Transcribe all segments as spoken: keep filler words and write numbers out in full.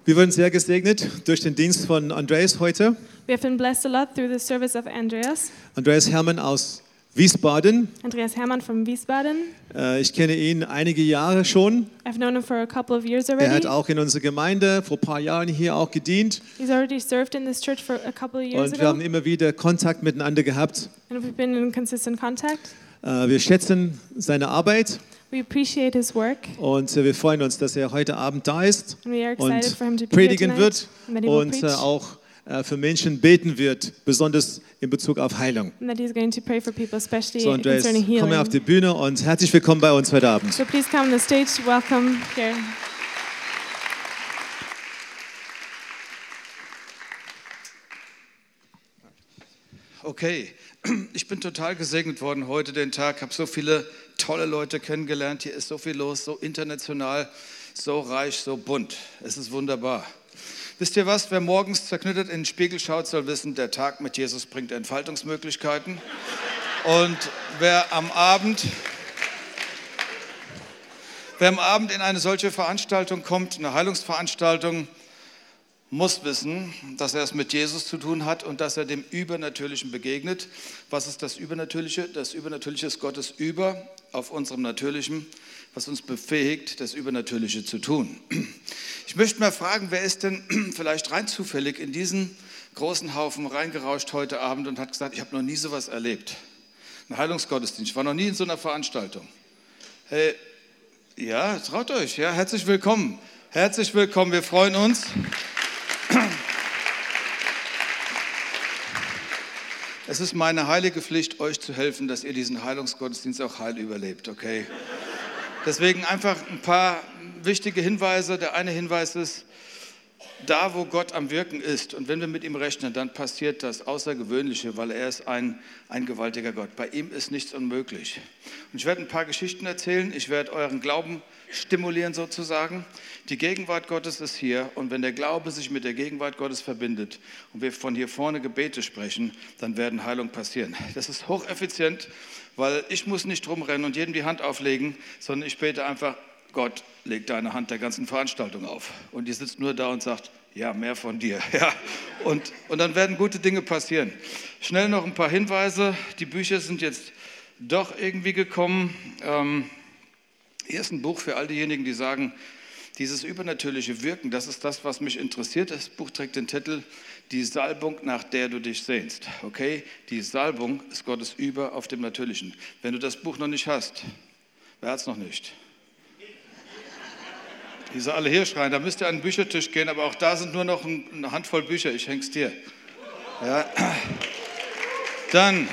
Wir wurden sehr gesegnet durch den Dienst von Andreas heute. We have been blessed a lot through the service of Andreas. Andreas Hermann aus Wiesbaden. Andreas Hermann from Wiesbaden. Äh, ich kenne ihn einige Jahre schon. I've known him for a couple of years already. Er hat auch in unserer Gemeinde vor ein paar Jahren hier auch gedient. He's already served in this church for a couple of years Und ago. wir haben immer wieder Kontakt miteinander gehabt. And we've been in consistent contact. Äh, wir schätzen seine Arbeit. We appreciate his work. Und äh, wir freuen uns, dass er heute Abend da ist And we are excited und for him to be here predigen tonight. wird And that he will und äh, preach. auch äh, für Menschen beten wird, besonders in Bezug auf Heilung. And that he's going to pray for people, especially So Andreas, concerning komm healing. auf die Bühne und herzlich willkommen bei uns heute Abend. So please come on the stage. Welcome here. Okay, ich bin total gesegnet worden heute den Tag, habe so viele tolle Leute kennengelernt, hier ist so viel los, so international, so reich, so bunt. Es ist wunderbar. Wisst ihr was, wer morgens zerknittert in den Spiegel schaut, soll wissen, der Tag mit Jesus bringt Entfaltungsmöglichkeiten. Und wer am Abend, wer am Abend in eine solche Veranstaltung kommt, eine Heilungsveranstaltung, muss wissen, dass er es mit Jesus zu tun hat und dass er dem Übernatürlichen begegnet. Was ist das Übernatürliche? Das Übernatürliche ist Gottes Über auf unserem Natürlichen, was uns befähigt, das Übernatürliche zu tun. Ich möchte mal fragen, wer ist denn vielleicht rein zufällig in diesen großen Haufen reingerauscht heute Abend und hat gesagt, ich habe noch nie sowas erlebt. Ein Heilungsgottesdienst, ich war noch nie in so einer Veranstaltung. Hey, ja, traut euch, ja, herzlich willkommen. Herzlich willkommen, wir freuen uns. Es ist meine heilige Pflicht, euch zu helfen, dass ihr diesen Heilungsgottesdienst auch heil überlebt, okay? Deswegen einfach ein paar wichtige Hinweise. Der eine Hinweis ist, da wo Gott am Wirken ist und wenn wir mit ihm rechnen, dann passiert das Außergewöhnliche, weil er ist ein, ein gewaltiger Gott. Bei ihm ist nichts unmöglich. Und ich werde ein paar Geschichten erzählen, ich werde euren Glauben stimulieren sozusagen. Die Gegenwart Gottes ist hier und wenn der Glaube sich mit der Gegenwart Gottes verbindet und wir von hier vorne Gebete sprechen, dann werden Heilungen passieren. Das ist hocheffizient, weil ich muss nicht rumrennen und jedem die Hand auflegen, sondern ich bete einfach, Gott, leg deine Hand der ganzen Veranstaltung auf. Und die sitzt nur da und sagt, ja, mehr von dir. Ja. Und, und dann werden gute Dinge passieren. Schnell noch ein paar Hinweise. Die Bücher sind jetzt doch irgendwie gekommen. Ähm, hier ist ein Buch für all diejenigen, die sagen, dieses übernatürliche Wirken, das ist das, was mich interessiert. Das Buch trägt den Titel Die Salbung, nach der du dich sehnst. Okay? Die Salbung ist Gottes Über auf dem Natürlichen. Wenn du das Buch noch nicht hast, wer hat es noch nicht? Die sollen alle hier schreien, da müsst ihr an den Büchertisch gehen, aber auch da sind nur noch eine Handvoll Bücher, ich häng's dir. Ja. Dann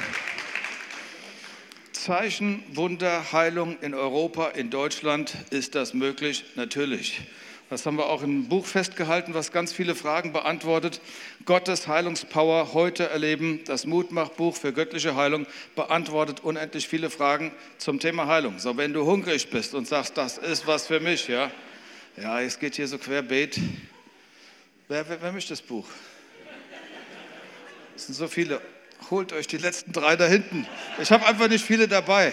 Zeichen, Wunder, Heilung in Europa, in Deutschland, ist das möglich? Natürlich. Das haben wir auch im Buch festgehalten, was ganz viele Fragen beantwortet. Gottes Heilungspower heute erleben, das Mutmachbuch für göttliche Heilung beantwortet unendlich viele Fragen zum Thema Heilung. So, wenn du hungrig bist und sagst, das ist was für mich, ja, ja, es geht hier so querbeet. Wer, wer, wer möchte das Buch? Es sind so viele. Holt euch die letzten drei da hinten. Ich habe einfach nicht viele dabei.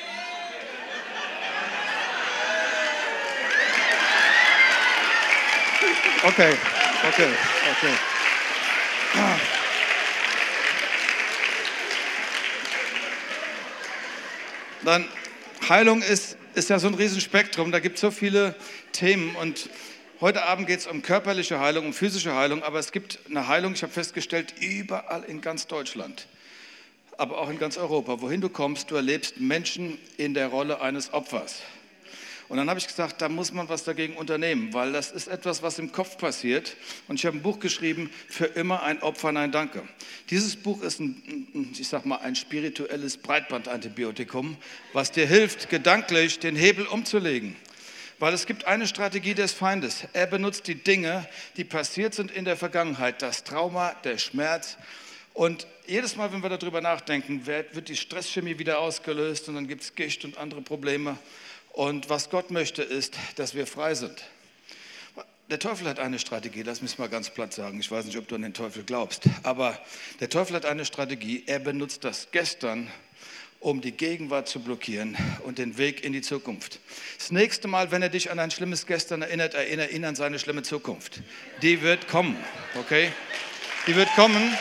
Okay, okay, okay. Dann, Heilung ist, ist ja so ein Riesenspektrum, da gibt es so viele Themen und heute Abend geht es um körperliche Heilung, um physische Heilung, aber es gibt eine Heilung, ich habe festgestellt, überall in ganz Deutschland, aber auch in ganz Europa. Wohin du kommst, du erlebst Menschen in der Rolle eines Opfers. Und dann habe ich gesagt, da muss man was dagegen unternehmen, weil das ist etwas, was im Kopf passiert. Und ich habe ein Buch geschrieben, für immer ein Opfer, nein, danke. Dieses Buch ist ein, ich sag mal, ein spirituelles Breitbandantibiotikum, was dir hilft, gedanklich den Hebel umzulegen. Weil es gibt eine Strategie des Feindes. Er benutzt die Dinge, die passiert sind in der Vergangenheit, das Trauma, der Schmerz. Und jedes Mal, wenn wir darüber nachdenken, wird die Stresschemie wieder ausgelöst und dann gibt es Gicht und andere Probleme. Und was Gott möchte, ist, dass wir frei sind. Der Teufel hat eine Strategie, lass mich mal ganz platt sagen. Ich weiß nicht, ob du an den Teufel glaubst, aber der Teufel hat eine Strategie. Er benutzt das Gestern, um die Gegenwart zu blockieren und den Weg in die Zukunft. Das nächste Mal, wenn er dich an ein schlimmes Gestern erinnert, erinnere ihn an seine schlimme Zukunft. Die wird kommen, okay? Die wird kommen.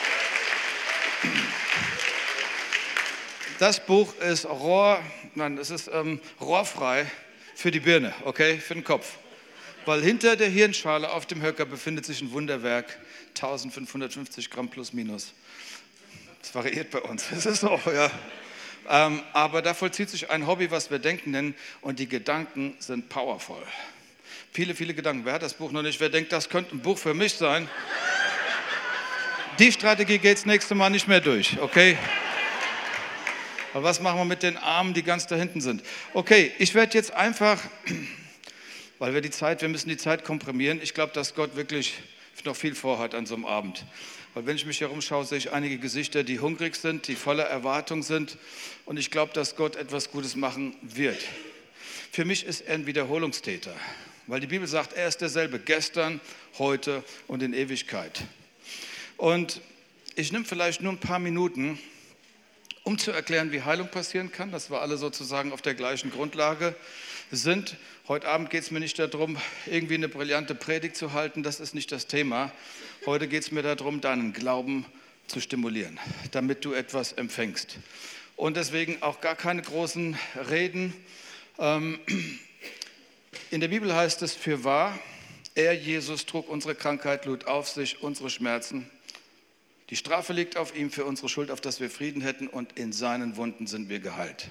Das Buch ist Rohr, nein, es ist ähm, rohrfrei für die Birne, okay, für den Kopf. Weil hinter der Hirnschale auf dem Höcker befindet sich ein Wunderwerk, eintausendfünfhundertfünfzig Gramm plus minus. Das variiert bei uns, das ist so, ja. Ähm, aber da vollzieht sich ein Hobby, was wir Denken nennen, und die Gedanken sind powerful. Viele, viele Gedanken. Wer hat das Buch noch nicht? Wer denkt, das könnte ein Buch für mich sein? Die Strategie geht das nächste Mal nicht mehr durch, okay? Aber was machen wir mit den Armen, die ganz da hinten sind? Okay, ich werde jetzt einfach, weil wir die Zeit, wir müssen die Zeit komprimieren. Ich glaube, dass Gott wirklich noch viel vorhat an so einem Abend. Weil wenn ich mich herumschaue, sehe ich einige Gesichter, die hungrig sind, die voller Erwartung sind. Und ich glaube, dass Gott etwas Gutes machen wird. Für mich ist er ein Wiederholungstäter. Weil die Bibel sagt, er ist derselbe gestern, heute und in Ewigkeit. Und ich nehme vielleicht nur ein paar Minuten, um zu erklären, wie Heilung passieren kann, dass wir alle sozusagen auf der gleichen Grundlage sind. Heute Abend geht es mir nicht darum, irgendwie eine brillante Predigt zu halten, das ist nicht das Thema. Heute geht es mir darum, deinen Glauben zu stimulieren, damit du etwas empfängst. Und deswegen auch gar keine großen Reden. In der Bibel heißt es, fürwahr, er, Jesus, trug unsere Krankheit, lud auf sich unsere Schmerzen. Die Strafe liegt auf ihm für unsere Schuld, auf dass wir Frieden hätten, und in seinen Wunden sind wir geheilt.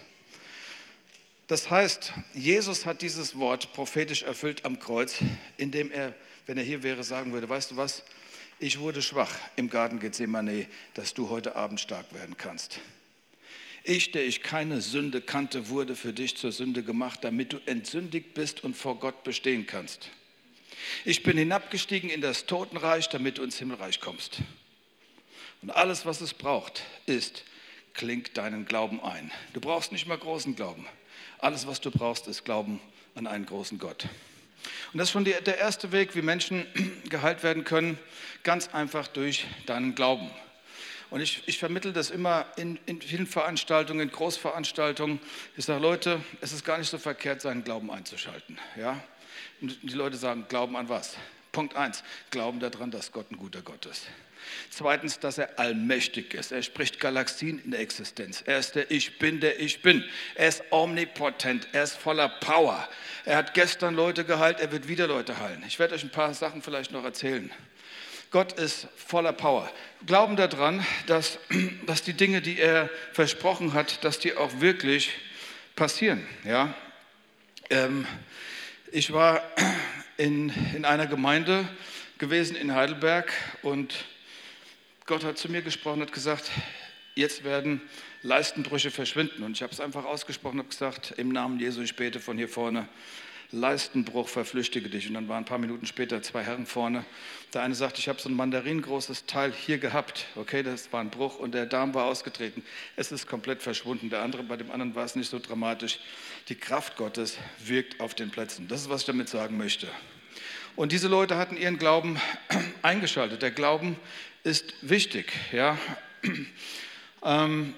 Das heißt, Jesus hat dieses Wort prophetisch erfüllt am Kreuz, indem er, wenn er hier wäre, sagen würde, weißt du was, ich wurde schwach im Garten Gethsemane, dass du heute Abend stark werden kannst. Ich, der ich keine Sünde kannte, wurde für dich zur Sünde gemacht, damit du entsündigt bist und vor Gott bestehen kannst. Ich bin hinabgestiegen in das Totenreich, damit du ins Himmelreich kommst. Und alles, was es braucht, ist, kling deinen Glauben ein. Du brauchst nicht mal großen Glauben. Alles, was du brauchst, ist Glauben an einen großen Gott. Und das ist schon die, der erste Weg, wie Menschen geheilt werden können, ganz einfach durch deinen Glauben. Und ich, ich vermittle das immer in, in vielen Veranstaltungen, in Großveranstaltungen. Ich sage, Leute, es ist gar nicht so verkehrt, seinen Glauben einzuschalten. Ja? Und die Leute sagen, Glauben an was? Punkt eins, Glauben daran, dass Gott ein guter Gott ist. Zweitens, dass er allmächtig ist. Er spricht Galaxien in der Existenz. Er ist der Ich Bin, der Ich Bin. Er ist omnipotent. Er ist voller Power. Er hat gestern Leute geheilt, er wird wieder Leute heilen. Ich werde euch ein paar Sachen vielleicht noch erzählen. Gott ist voller Power. Glauben daran, dass, dass die Dinge, die er versprochen hat, dass die auch wirklich passieren. Ja? Ähm, ich war in, in einer Gemeinde gewesen in Heidelberg und Gott hat zu mir gesprochen und hat gesagt, jetzt werden Leistenbrüche verschwinden. Und ich habe es einfach ausgesprochen und habe gesagt, im Namen Jesu, ich bete von hier vorne, Leistenbruch, verflüchtige dich. Und dann waren ein paar Minuten später zwei Herren vorne. Der eine sagte, ich habe so ein mandarinengroßes Teil hier gehabt. Okay, das war ein Bruch und der Darm war ausgetreten. Es ist komplett verschwunden. Der andere, bei dem anderen war es nicht so dramatisch. Die Kraft Gottes wirkt auf den Plätzen. Das ist, was ich damit sagen möchte. Und diese Leute hatten ihren Glauben eingeschaltet. Der Glauben ist wichtig. Ja. Ähm,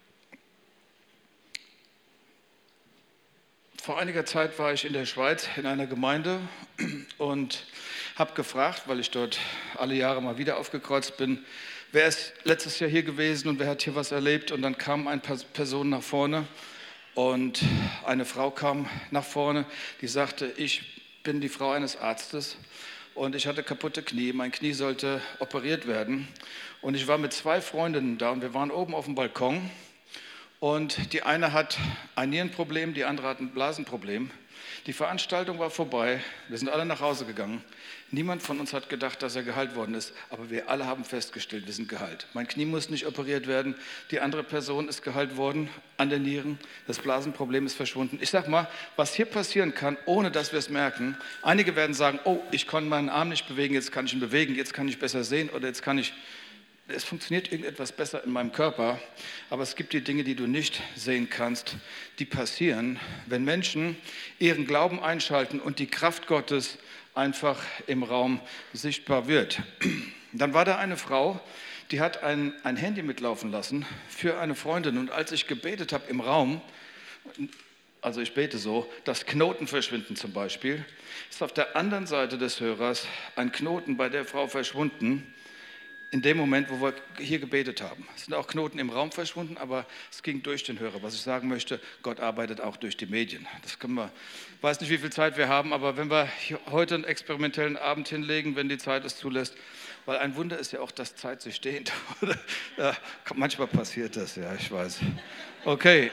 vor einiger Zeit war ich in der Schweiz in einer Gemeinde und habe gefragt, weil ich dort alle Jahre mal wieder aufgekreuzt bin, wer ist letztes Jahr hier gewesen und wer hat hier was erlebt? Und dann kam eine Person nach vorne und eine Frau kam nach vorne, die sagte, ich bin die Frau eines Arztes und ich hatte kaputte Knie, mein Knie sollte operiert werden und ich war mit zwei Freundinnen da und wir waren oben auf dem Balkon und die eine hat ein Nierenproblem, die andere hat ein Blasenproblem. Die Veranstaltung war vorbei, wir sind alle nach Hause gegangen. Niemand von uns hat gedacht, dass er geheilt worden ist, aber wir alle haben festgestellt, wir sind geheilt. Mein Knie muss nicht operiert werden, die andere Person ist geheilt worden an den Nieren, das Blasenproblem ist verschwunden. Ich sag mal, was hier passieren kann, ohne dass wir es merken, einige werden sagen, oh, ich konnte meinen Arm nicht bewegen, jetzt kann ich ihn bewegen, jetzt kann ich besser sehen oder jetzt kann ich, es funktioniert irgendetwas besser in meinem Körper, aber es gibt die Dinge, die du nicht sehen kannst, die passieren, wenn Menschen ihren Glauben einschalten und die Kraft Gottes einfach im Raum sichtbar wird. Dann war da eine Frau, die hat ein, ein Handy mitlaufen lassen für eine Freundin. Und als ich gebetet habe im Raum, also ich bete so, dass Knoten verschwinden zum Beispiel, ist auf der anderen Seite des Hörers ein Knoten bei der Frau verschwunden, in dem Moment, wo wir hier gebetet haben. Es sind auch Knoten im Raum verschwunden, aber es ging durch den Hörer. Was ich sagen möchte, Gott arbeitet auch durch die Medien. Das können wir, ich weiß nicht, wie viel Zeit wir haben, aber wenn wir heute einen experimentellen Abend hinlegen, wenn die Zeit es zulässt, weil ein Wunder ist ja auch, dass Zeit sich dehnt. Ja, manchmal passiert das, ja, ich weiß. Okay.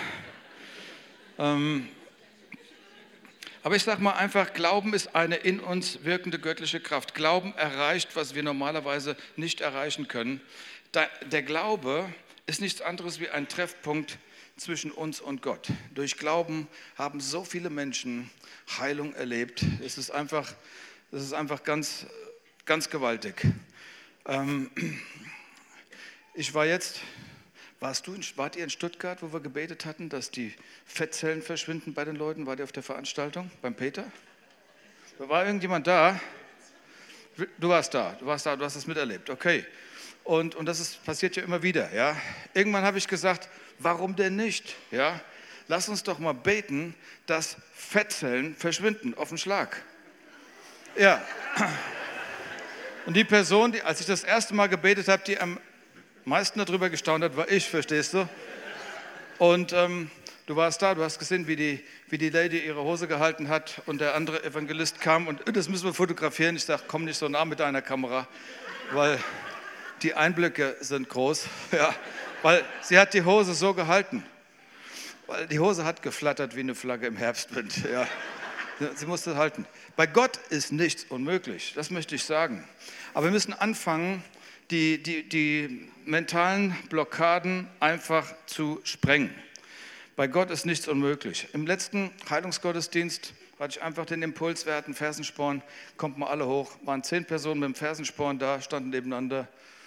ähm, Aber ich sage mal einfach, Glauben ist eine in uns wirkende göttliche Kraft. Glauben erreicht, was wir normalerweise nicht erreichen können. Der Glaube ist nichts anderes wie ein Treffpunkt zwischen uns und Gott. Durch Glauben haben so viele Menschen Heilung erlebt. Es ist einfach, es ist einfach ganz, ganz gewaltig. Ich war jetzt... Warst du, wart ihr in Stuttgart, wo wir gebetet hatten, dass die Fettzellen verschwinden bei den Leuten? Wart ihr auf der Veranstaltung beim Peter? War irgendjemand da? Du warst da, du warst da, du hast es miterlebt, okay. Und, und das ist, passiert ja immer wieder, ja. Irgendwann habe ich gesagt, warum denn nicht, ja? Lass uns doch mal beten, dass Fettzellen verschwinden auf den Schlag. Ja. Und die Person, die, als ich das erste Mal gebetet habe, die am meisten darüber gestaunt hat, war ich, verstehst du? Und ähm, du warst da, du hast gesehen, wie die, wie die Lady ihre Hose gehalten hat und der andere Evangelist kam und das müssen wir fotografieren. Ich sage, komm nicht so nah mit deiner Kamera, weil die Einblicke sind groß. Ja, weil sie hat die Hose so gehalten, weil die Hose hat geflattert wie eine Flagge im Herbstwind. Ja. Sie musste halten. Bei Gott ist nichts unmöglich, das möchte ich sagen. Aber wir müssen anfangen, Die, die, die mentalen Blockaden einfach zu sprengen. Bei Gott ist nichts unmöglich. Im letzten Heilungsgottesdienst hatte ich einfach den Impuls, wir hatten Fersensporn, kommt mal alle hoch, waren zehn Personen mit dem Fersensporn da, standen nebeneinander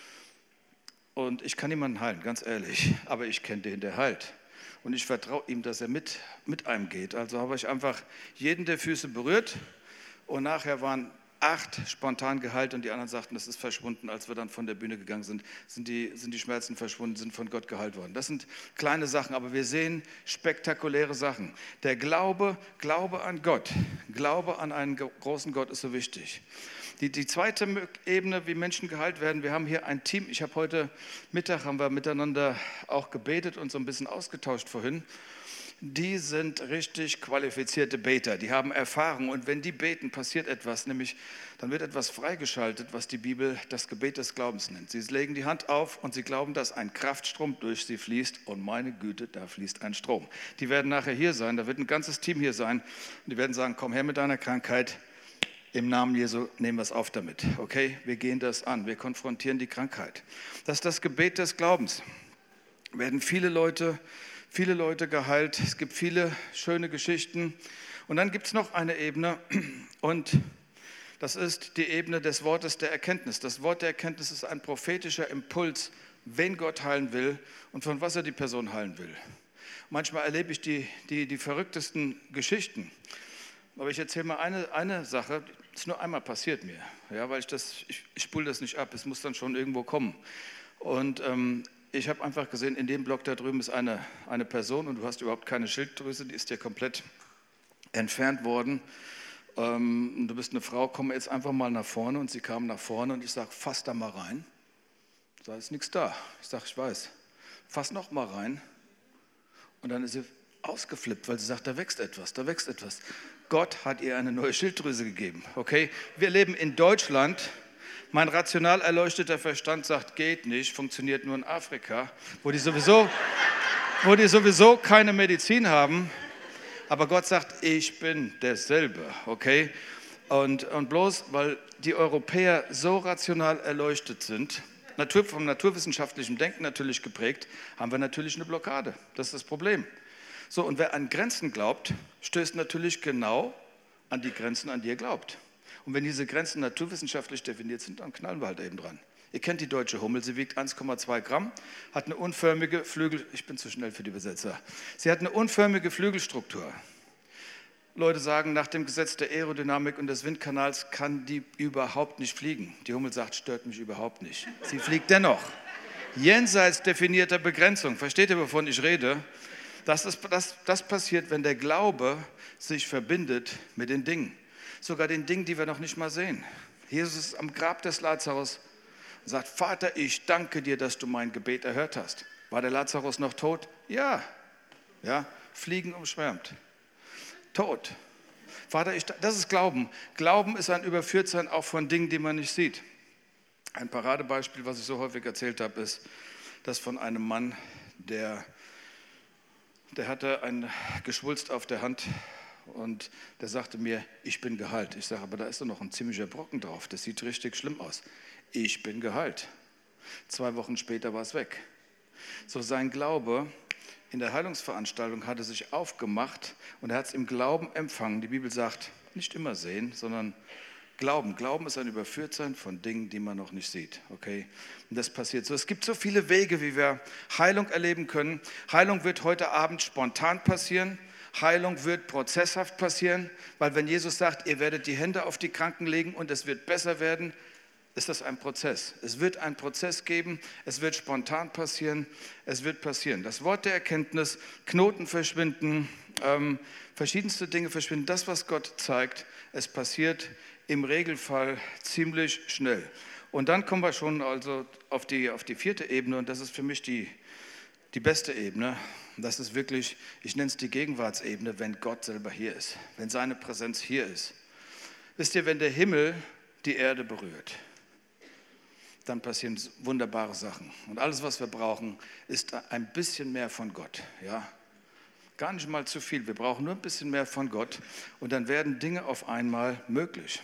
und ich kann niemanden heilen, ganz ehrlich, aber ich kenne den, der heilt. Und ich vertraue ihm, dass er mit, mit einem geht. Also habe ich einfach jeden der Füße berührt und nachher waren acht spontan geheilt und die anderen sagten, das ist verschwunden. Als wir dann von der Bühne gegangen sind, sind die, sind die Schmerzen verschwunden, sind von Gott geheilt worden. Das sind kleine Sachen, aber wir sehen spektakuläre Sachen. Der Glaube, Glaube an Gott, Glaube an einen großen Gott ist so wichtig. Die, die zweite Ebene, wie Menschen geheilt werden, wir haben hier ein Team. Ich habe heute Mittag, haben wir miteinander auch gebetet und so ein bisschen ausgetauscht vorhin. Die sind richtig qualifizierte Beter, die haben Erfahrung und wenn die beten, passiert etwas, nämlich dann wird etwas freigeschaltet, was die Bibel das Gebet des Glaubens nennt. Sie legen die Hand auf und sie glauben, dass ein Kraftstrom durch sie fließt und meine Güte, da fließt ein Strom. Die werden nachher hier sein, da wird ein ganzes Team hier sein und die werden sagen, komm her mit deiner Krankheit, im Namen Jesu nehmen wir es auf damit, okay? Wir gehen das an, wir konfrontieren die Krankheit. Das ist das Gebet des Glaubens. Werden viele Leute Viele Leute geheilt, es gibt viele schöne Geschichten. Und dann gibt es noch eine Ebene und das ist die Ebene des Wortes der Erkenntnis. Das Wort der Erkenntnis ist ein prophetischer Impuls, wen Gott heilen will und von was er die Person heilen will. Manchmal erlebe ich die, die, die verrücktesten Geschichten. Aber ich erzähle mal eine, eine Sache, das ist nur einmal passiert mir, ja, weil ich das, ich, ich spule das nicht ab, es muss dann schon irgendwo kommen. Und ähm, ich habe einfach gesehen, in dem Block da drüben ist eine, eine Person und du hast überhaupt keine Schilddrüse, die ist dir komplett entfernt worden. Ähm, du bist eine Frau, komm jetzt einfach mal nach vorne. Und sie kam nach vorne und ich sage, fass da mal rein. Da ist nichts da. Ich sage, ich weiß. Fass noch mal rein. Und dann ist sie ausgeflippt, weil sie sagt, da wächst etwas, da wächst etwas. Gott hat ihr eine neue Schilddrüse gegeben. Okay? Wir leben in Deutschland. Mein rational erleuchteter Verstand sagt, geht nicht, funktioniert nur in Afrika, wo die sowieso, wo die sowieso keine Medizin haben. Aber Gott sagt, ich bin derselbe, okay? Und, und bloß, weil die Europäer so rational erleuchtet sind, Natur, vom naturwissenschaftlichen Denken natürlich geprägt, haben wir natürlich eine Blockade. Das ist das Problem. So, und wer an Grenzen glaubt, stößt natürlich genau an die Grenzen, an die er glaubt. Und wenn diese Grenzen naturwissenschaftlich definiert sind, dann knallen wir halt eben dran. Ihr kennt die deutsche Hummel, sie wiegt eins Komma zwei Gramm, hat eine unförmige Flügel, ich bin zu schnell für die Übersetzer, sie hat eine unförmige Flügelstruktur. Leute sagen, nach dem Gesetz der Aerodynamik und des Windkanals kann die überhaupt nicht fliegen. Die Hummel sagt, stört mich überhaupt nicht. Sie fliegt dennoch. Jenseits definierter Begrenzung. Versteht ihr, wovon ich rede? Das, ist, das, das passiert, wenn der Glaube sich verbindet mit den Dingen. Sogar den Dingen, die wir noch nicht mal sehen. Jesus ist am Grab des Lazarus und sagt, Vater, ich danke dir, dass du mein Gebet erhört hast. War der Lazarus noch tot? Ja. Ja. Fliegen umschwärmt. Tot. Vater, ich, das ist Glauben. Glauben ist ein Überführtsein auch von Dingen, die man nicht sieht. Ein Paradebeispiel, was ich so häufig erzählt habe, ist das von einem Mann, der, der hatte ein Geschwulst auf der Hand und der sagte mir, ich bin geheilt. Ich sage, aber da ist doch noch ein ziemlicher Brocken drauf. Das sieht richtig schlimm aus. Ich bin geheilt. Zwei Wochen später war es weg. So sein Glaube in der Heilungsveranstaltung hatte sich aufgemacht und er hat es im Glauben empfangen. Die Bibel sagt, nicht immer sehen, sondern Glauben. Glauben ist ein Überführtsein von Dingen, die man noch nicht sieht. Okay? Und das passiert so. Es gibt so viele Wege, wie wir Heilung erleben können. Heilung wird heute Abend spontan passieren. Heilung wird prozesshaft passieren, weil wenn Jesus sagt, ihr werdet die Hände auf die Kranken legen und es wird besser werden, ist das ein Prozess. Es wird einen Prozess geben, es wird spontan passieren, es wird passieren. Das Wort der Erkenntnis, Knoten verschwinden, ähm, verschiedenste Dinge verschwinden. Das, was Gott zeigt, es passiert im Regelfall ziemlich schnell. Und dann kommen wir schon also auf die, auf die vierte Ebene und das ist für mich die, die beste Ebene. Das ist wirklich, ich nenne es die Gegenwartsebene, wenn Gott selber hier ist, wenn seine Präsenz hier ist. Wisst ihr, wenn der Himmel die Erde berührt, dann passieren wunderbare Sachen. Und alles, was wir brauchen, ist ein bisschen mehr von Gott. Ja? Gar nicht mal zu viel. Wir brauchen nur ein bisschen mehr von Gott. Und dann werden Dinge auf einmal möglich.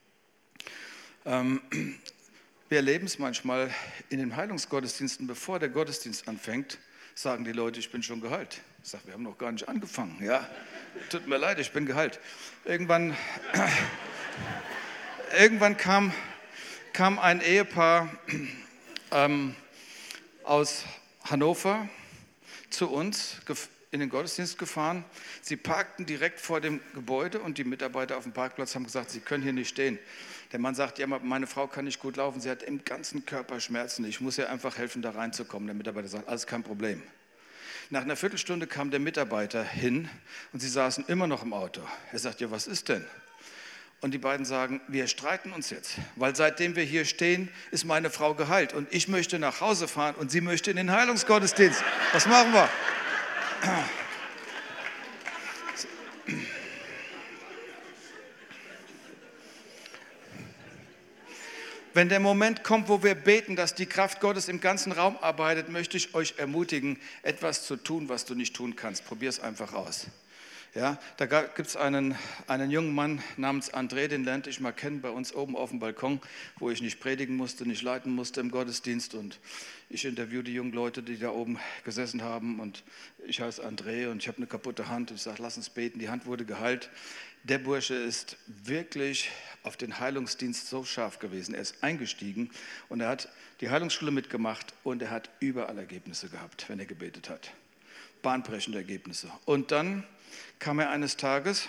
Ähm, wir erleben es manchmal in den Heilungsgottesdiensten, bevor der Gottesdienst anfängt, sagen die Leute, ich bin schon geheilt. Ich sage, wir haben noch gar nicht angefangen. Ja? Tut mir leid, ich bin geheilt. Irgendwann, irgendwann kam... kam ein Ehepaar ähm, aus Hannover zu uns in den Gottesdienst gefahren. Sie parkten direkt vor dem Gebäude und die Mitarbeiter auf dem Parkplatz haben gesagt, sie können hier nicht stehen. Der Mann sagt, ja, meine Frau kann nicht gut laufen, sie hat im ganzen Körper Schmerzen. Ich muss ihr einfach helfen, da reinzukommen. Der Mitarbeiter sagt, alles kein Problem. Nach einer Viertelstunde kam der Mitarbeiter hin und sie saßen immer noch im Auto. Er sagt, ja, was ist denn? Und die beiden sagen, wir streiten uns jetzt, weil seitdem wir hier stehen, ist meine Frau geheilt. Und ich möchte nach Hause fahren und sie möchte in den Heilungsgottesdienst. Was machen wir? Wenn der Moment kommt, wo wir beten, dass die Kraft Gottes im ganzen Raum arbeitet, möchte ich euch ermutigen, etwas zu tun, was du nicht tun kannst. Probier es einfach aus. Ja, da gibt es einen, einen jungen Mann namens André, den lernte ich mal kennen bei uns oben auf dem Balkon, wo ich nicht predigen musste, nicht leiten musste im Gottesdienst. Und ich interviewe die jungen Leute, die da oben gesessen haben. Und ich heiße André und ich habe eine kaputte Hand. Und ich sage, lass uns beten. Die Hand wurde geheilt. Der Bursche ist wirklich auf den Heilungsdienst so scharf gewesen. Er ist eingestiegen und er hat die Heilungsschule mitgemacht und er hat überall Ergebnisse gehabt, wenn er gebetet hat. Bahnbrechende Ergebnisse. Und dann kam er eines Tages,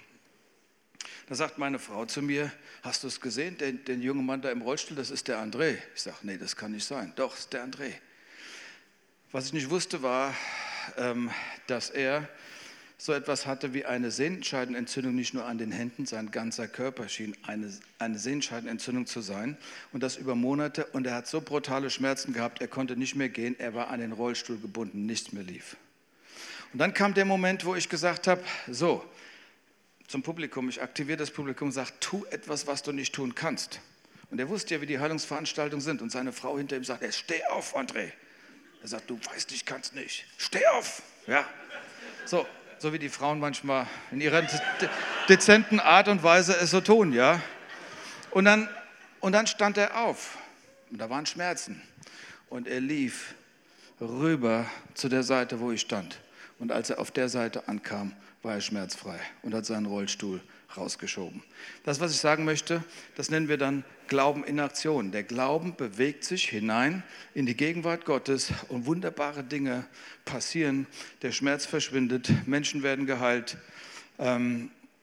da sagt meine Frau zu mir, hast du es gesehen, den, den jungen Mann da im Rollstuhl, das ist der André. Ich sage, nee, das kann nicht sein. Doch, das ist der André. Was ich nicht wusste, war, ähm, dass er so etwas hatte wie eine Sehenscheidenentzündung, nicht nur an den Händen, sein ganzer Körper schien eine, eine Sehenscheidenentzündung zu sein und das über Monate. Und er hat so brutale Schmerzen gehabt, er konnte nicht mehr gehen, er war an den Rollstuhl gebunden, nichts mehr lief. Und dann kam der Moment, wo ich gesagt habe, so, zum Publikum, ich aktiviere das Publikum und sage, tu etwas, was du nicht tun kannst. Und er wusste ja, wie die Heilungsveranstaltungen sind. Und seine Frau hinter ihm sagt, steh auf, André. Er sagt, du weißt, ich kann es nicht. Steh auf. Ja. So, so wie die Frauen manchmal in ihrer de- dezenten Art und Weise es so tun, ja. Und dann, und dann stand er auf. Und da waren Schmerzen. Und er lief rüber zu der Seite, wo ich stand. Und als er auf der Seite ankam, war er schmerzfrei und hat seinen Rollstuhl rausgeschoben. Das, was ich sagen möchte, das nennen wir dann Glauben in Aktion. Der Glauben bewegt sich hinein in die Gegenwart Gottes und wunderbare Dinge passieren. Der Schmerz verschwindet, Menschen werden geheilt. Ähm,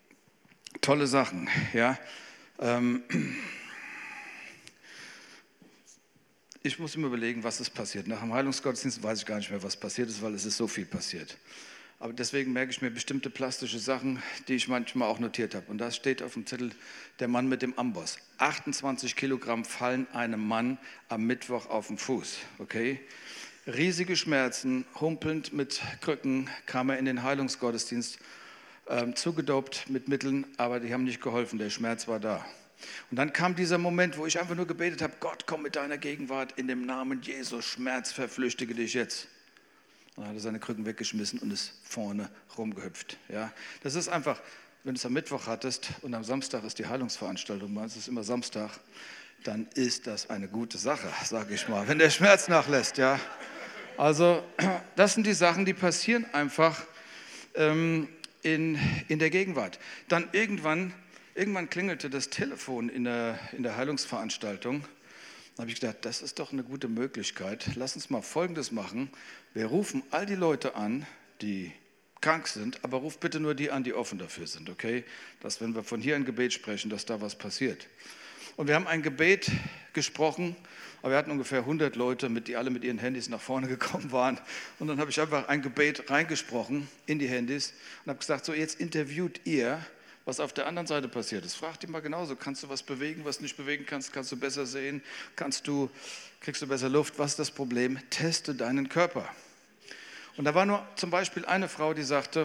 tolle Sachen, ja. Ähm, ich muss mir überlegen, was ist passiert. Nach dem Heilungsgottesdienst weiß ich gar nicht mehr, was passiert ist, weil es ist so viel passiert. Aber deswegen merke ich mir bestimmte plastische Sachen, die ich manchmal auch notiert habe. Und da steht auf dem Zettel der Mann mit dem Amboss. achtundzwanzig Kilogramm fallen einem Mann am Mittwoch auf den Fuß. Okay? Riesige Schmerzen, humpelnd mit Krücken kam er in den Heilungsgottesdienst, ähm, zugedopt mit Mitteln, aber die haben nicht geholfen, der Schmerz war da. Und dann kam dieser Moment, wo ich einfach nur gebetet habe, Gott, komm mit deiner Gegenwart in dem Namen Jesus, Schmerz, verflüchtige dich jetzt. Dann hat er seine Krücken weggeschmissen und ist vorne rumgehüpft. Ja, das ist einfach, wenn du es am Mittwoch hattest und am Samstag ist die Heilungsveranstaltung, es ist immer Samstag, dann ist das eine gute Sache, sage ich mal, wenn der Schmerz nachlässt. Ja. Also das sind die Sachen, die passieren einfach ähm, in, in der Gegenwart. Dann irgendwann, irgendwann klingelte das Telefon in der, in der Heilungsveranstaltung. Da habe ich gedacht, das ist doch eine gute Möglichkeit. Lass uns mal Folgendes machen. Wir rufen all die Leute an, die krank sind, aber ruf bitte nur die an, die offen dafür sind, okay? Dass, wenn wir von hier ein Gebet sprechen, dass da was passiert. Und wir haben ein Gebet gesprochen, aber wir hatten ungefähr hundert Leute, mit, die alle mit ihren Handys nach vorne gekommen waren. Und dann habe ich einfach ein Gebet reingesprochen in die Handys und habe gesagt, so jetzt interviewt ihr, was auf der anderen Seite passiert ist. Frag dich mal genauso, kannst du was bewegen, was du nicht bewegen kannst? Kannst du besser sehen? Kannst du, kriegst du besser Luft? Was ist das Problem? Teste deinen Körper. Und da war nur zum Beispiel eine Frau, die sagte,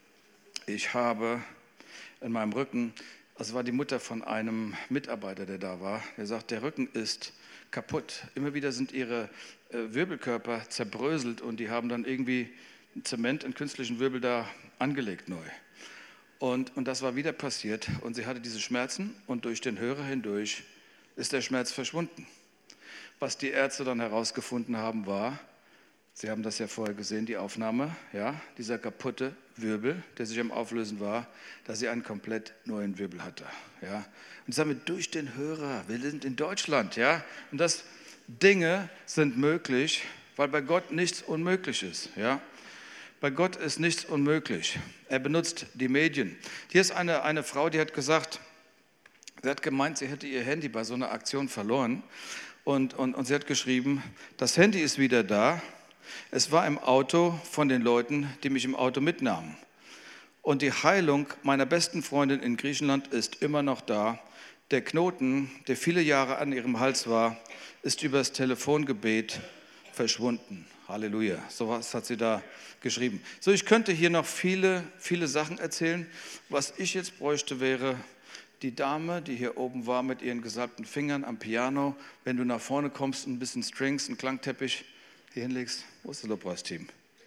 ich habe in meinem Rücken, also war die Mutter von einem Mitarbeiter, der da war, der sagt, der Rücken ist kaputt. Immer wieder sind ihre äh, Wirbelkörper zerbröselt und die haben dann irgendwie Zement, einen künstlichen Wirbel da angelegt neu. Und, und das war wieder passiert und sie hatte diese Schmerzen und durch den Hörer hindurch ist der Schmerz verschwunden. Was die Ärzte dann herausgefunden haben war, Sie haben das ja vorher gesehen, die Aufnahme, ja, dieser kaputte Wirbel, der sich am Auflösen war, dass sie einen komplett neuen Wirbel hatte. Ja. Und sagen wir, durch den Hörer, wir sind in Deutschland, ja, und das Dinge sind möglich, weil bei Gott nichts unmöglich ist, ja. Bei Gott ist nichts unmöglich. Er benutzt die Medien. Hier ist eine, eine Frau, die hat gesagt, sie hat gemeint, sie hätte ihr Handy bei so einer Aktion verloren. Und, und, und sie hat geschrieben, das Handy ist wieder da. Es war im Auto von den Leuten, die mich im Auto mitnahmen. Und die Heilung meiner besten Freundin in Griechenland ist immer noch da. Der Knoten, der viele Jahre an ihrem Hals war, ist über das Telefongebet verschwunden. Halleluja. So was hat sie da geschrieben. So, ich könnte hier noch viele, viele Sachen erzählen. Was ich jetzt bräuchte, wäre die Dame, die hier oben war mit ihren gesalbten Fingern am Piano. Wenn du nach vorne kommst, ein bisschen Strings, einen Klangteppich hier hinlegst. Wo ist das Lobpreisteam?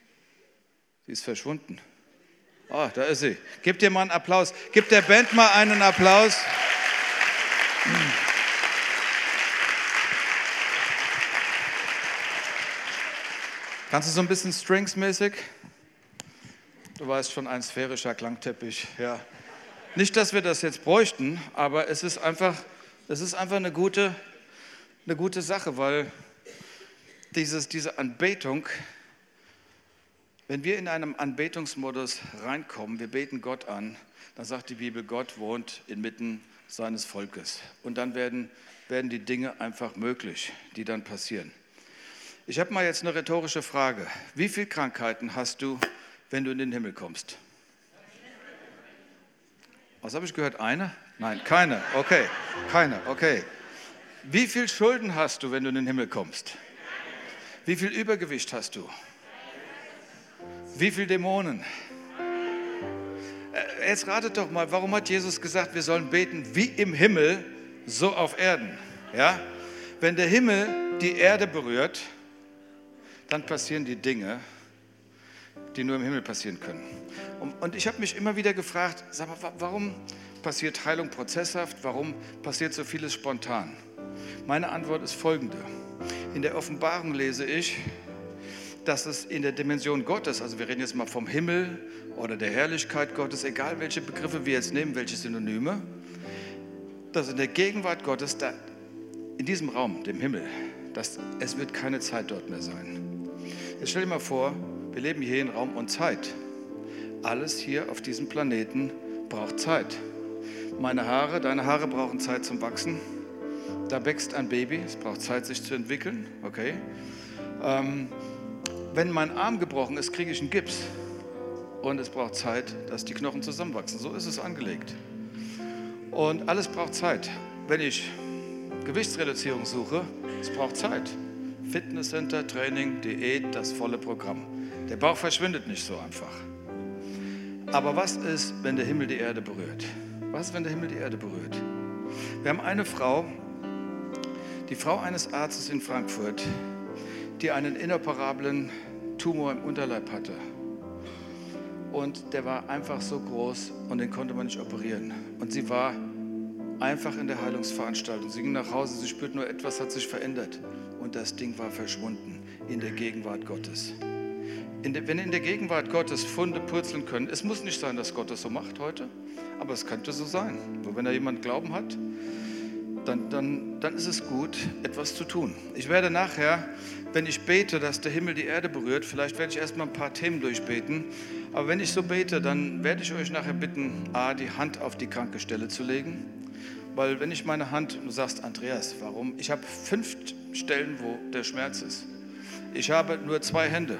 Sie ist verschwunden. Ah, da ist sie. Gib dir mal einen Applaus. Gib der Band mal einen Applaus. Kannst du so ein bisschen Strings-mäßig? Du weißt schon, ein sphärischer Klangteppich. Ja. Nicht, dass wir das jetzt bräuchten, aber es ist einfach, es ist einfach eine gute, eine gute Sache, weil dieses, diese Anbetung, wenn wir in einem Anbetungsmodus reinkommen, wir beten Gott an, dann sagt die Bibel, Gott wohnt inmitten seines Volkes. Und dann werden, werden die Dinge einfach möglich, die dann passieren. Ich habe mal jetzt eine rhetorische Frage. Wie viele Krankheiten hast du, wenn du in den Himmel kommst? Was habe ich gehört? Eine? Nein, keine. Okay, keine. Okay. Wie viele Schulden hast du, wenn du in den Himmel kommst? Wie viel Übergewicht hast du? Wie viele Dämonen? Jetzt ratet doch mal, warum hat Jesus gesagt, wir sollen beten wie im Himmel, so auf Erden? Ja? Wenn der Himmel die Erde berührt, dann passieren die Dinge, die nur im Himmel passieren können. Und ich habe mich immer wieder gefragt, sag mal, warum passiert Heilung prozesshaft? Warum passiert so vieles spontan? Meine Antwort ist folgende. In der Offenbarung lese ich, dass es in der Dimension Gottes, also wir reden jetzt mal vom Himmel oder der Herrlichkeit Gottes, egal welche Begriffe wir jetzt nehmen, welche Synonyme, dass in der Gegenwart Gottes, da, in diesem Raum, dem Himmel, dass es wird keine Zeit dort mehr sein. Jetzt stell dir mal vor, wir leben hier in Raum und Zeit. Alles hier auf diesem Planeten braucht Zeit. Meine Haare, deine Haare brauchen Zeit zum Wachsen. Da wächst ein Baby, es braucht Zeit, sich zu entwickeln. Okay. Ähm, wenn mein Arm gebrochen ist, kriege ich einen Gips. Und es braucht Zeit, dass die Knochen zusammenwachsen. So ist es angelegt. Und alles braucht Zeit. Wenn ich Gewichtsreduzierung suche, es braucht Zeit. Fitnesscenter, Training, Diät, das volle Programm. Der Bauch verschwindet nicht so einfach. Aber was ist, wenn der Himmel die Erde berührt? Was ist, wenn der Himmel die Erde berührt? Wir haben eine Frau, die Frau eines Arztes in Frankfurt, die einen inoperablen Tumor im Unterleib hatte. Und der war einfach so groß und den konnte man nicht operieren. Und sie war einfach in der Heilungsveranstaltung. Sie ging nach Hause, sie spürt nur, etwas hat sich verändert. Und das Ding war verschwunden in der Gegenwart Gottes. In der, wenn in der Gegenwart Gottes Funde purzeln können, es muss nicht sein, dass Gott das so macht heute, aber es könnte so sein. Nur wenn da jemand Glauben hat, dann, dann, dann ist es gut, etwas zu tun. Ich werde nachher, wenn ich bete, dass der Himmel die Erde berührt, vielleicht werde ich erstmal ein paar Themen durchbeten, aber wenn ich so bete, dann werde ich euch nachher bitten, A, die Hand auf die kranke Stelle zu legen, weil wenn ich meine Hand, du sagst, Andreas, warum? Ich habe fünf Stellen, wo der Schmerz ist. Ich habe nur zwei Hände.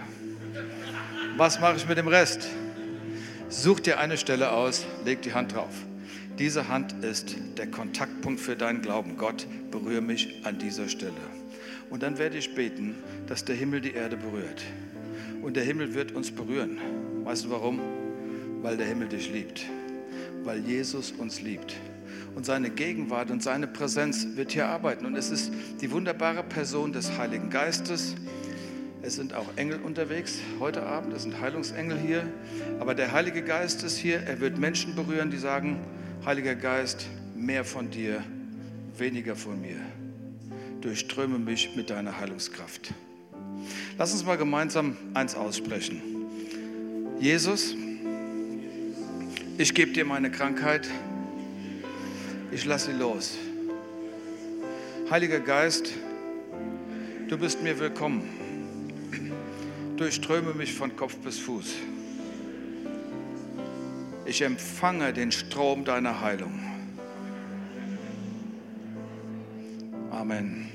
Was mache ich mit dem Rest? Such dir eine Stelle aus, leg die Hand drauf. Diese Hand ist der Kontaktpunkt für deinen Glauben. Gott, berühre mich an dieser Stelle. Und dann werde ich beten, dass der Himmel die Erde berührt. Und der Himmel wird uns berühren. Weißt du warum? Weil der Himmel dich liebt. Weil Jesus uns liebt. Und seine Gegenwart und seine Präsenz wird hier arbeiten. Und es ist die wunderbare Person des Heiligen Geistes. Es sind auch Engel unterwegs heute Abend, es sind Heilungsengel hier. Aber der Heilige Geist ist hier, er wird Menschen berühren, die sagen, Heiliger Geist, mehr von dir, weniger von mir. Durchströme mich mit deiner Heilungskraft. Lass uns mal gemeinsam eins aussprechen. Jesus, ich gebe dir meine Krankheit, ich lasse sie los. Heiliger Geist, du bist mir willkommen. Durchströme mich von Kopf bis Fuß. Ich empfange den Strom deiner Heilung. Amen.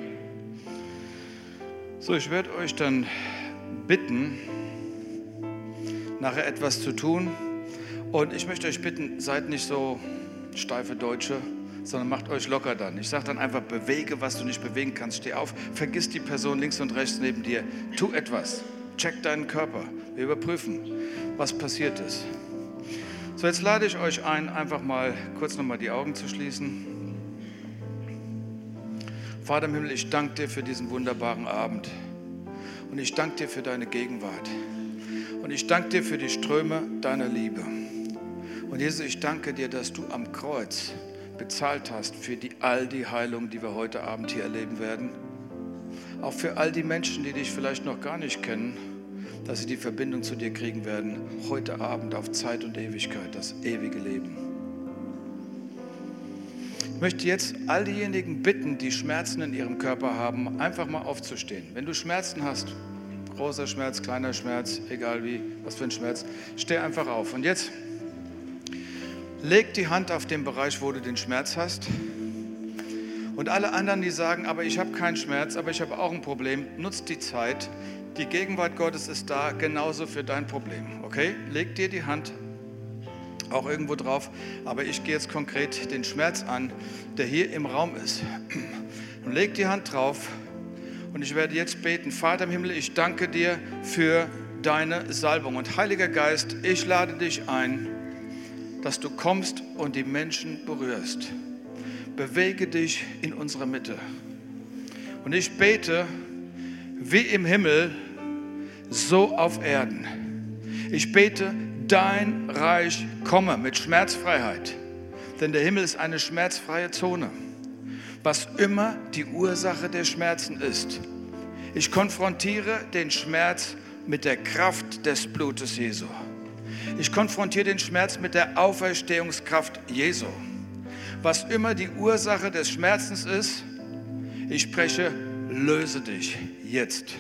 So, ich werde euch dann bitten, nachher etwas zu tun. Und ich möchte euch bitten, seid nicht so steife Deutsche, sondern macht euch locker dann. Ich sage dann einfach, bewege, was du nicht bewegen kannst. Steh auf, vergiss die Person links und rechts neben dir. Tu etwas. Check deinen Körper. Wir überprüfen, was passiert ist. So, jetzt lade ich euch ein, einfach mal kurz nochmal die Augen zu schließen. Vater im Himmel, ich danke dir für diesen wunderbaren Abend. Und ich danke dir für deine Gegenwart. Und ich danke dir für die Ströme deiner Liebe. Und Jesus, ich danke dir, dass du am Kreuz bezahlt hast für die, all die Heilung, die wir heute Abend hier erleben werden. Auch für all die Menschen, die dich vielleicht noch gar nicht kennen, dass sie die Verbindung zu dir kriegen werden, heute Abend auf Zeit und Ewigkeit, das ewige Leben. Ich möchte jetzt all diejenigen bitten, die Schmerzen in ihrem Körper haben, einfach mal aufzustehen. Wenn du Schmerzen hast, großer Schmerz, kleiner Schmerz, egal wie, was für ein Schmerz, steh einfach auf. Und jetzt leg die Hand auf den Bereich, wo du den Schmerz hast. Und alle anderen, die sagen, aber ich habe keinen Schmerz, aber ich habe auch ein Problem, nutzt die Zeit. Die Gegenwart Gottes ist da, genauso für dein Problem. Okay? Leg dir die Hand auch irgendwo drauf. Aber ich gehe jetzt konkret den Schmerz an, der hier im Raum ist. Und leg die Hand drauf. Und ich werde jetzt beten. Vater im Himmel, ich danke dir für deine Salbung. Und Heiliger Geist, ich lade dich ein, dass du kommst und die Menschen berührst. Bewege dich in unserer Mitte. Und ich bete, wie im Himmel, so auf Erden. Ich bete, dein Reich komme mit Schmerzfreiheit. Denn der Himmel ist eine schmerzfreie Zone. Was immer die Ursache der Schmerzen ist. Ich konfrontiere den Schmerz mit der Kraft des Blutes Jesu. Ich konfrontiere den Schmerz mit der Auferstehungskraft Jesu. Was immer die Ursache des Schmerzens ist, ich spreche, löse dich jetzt.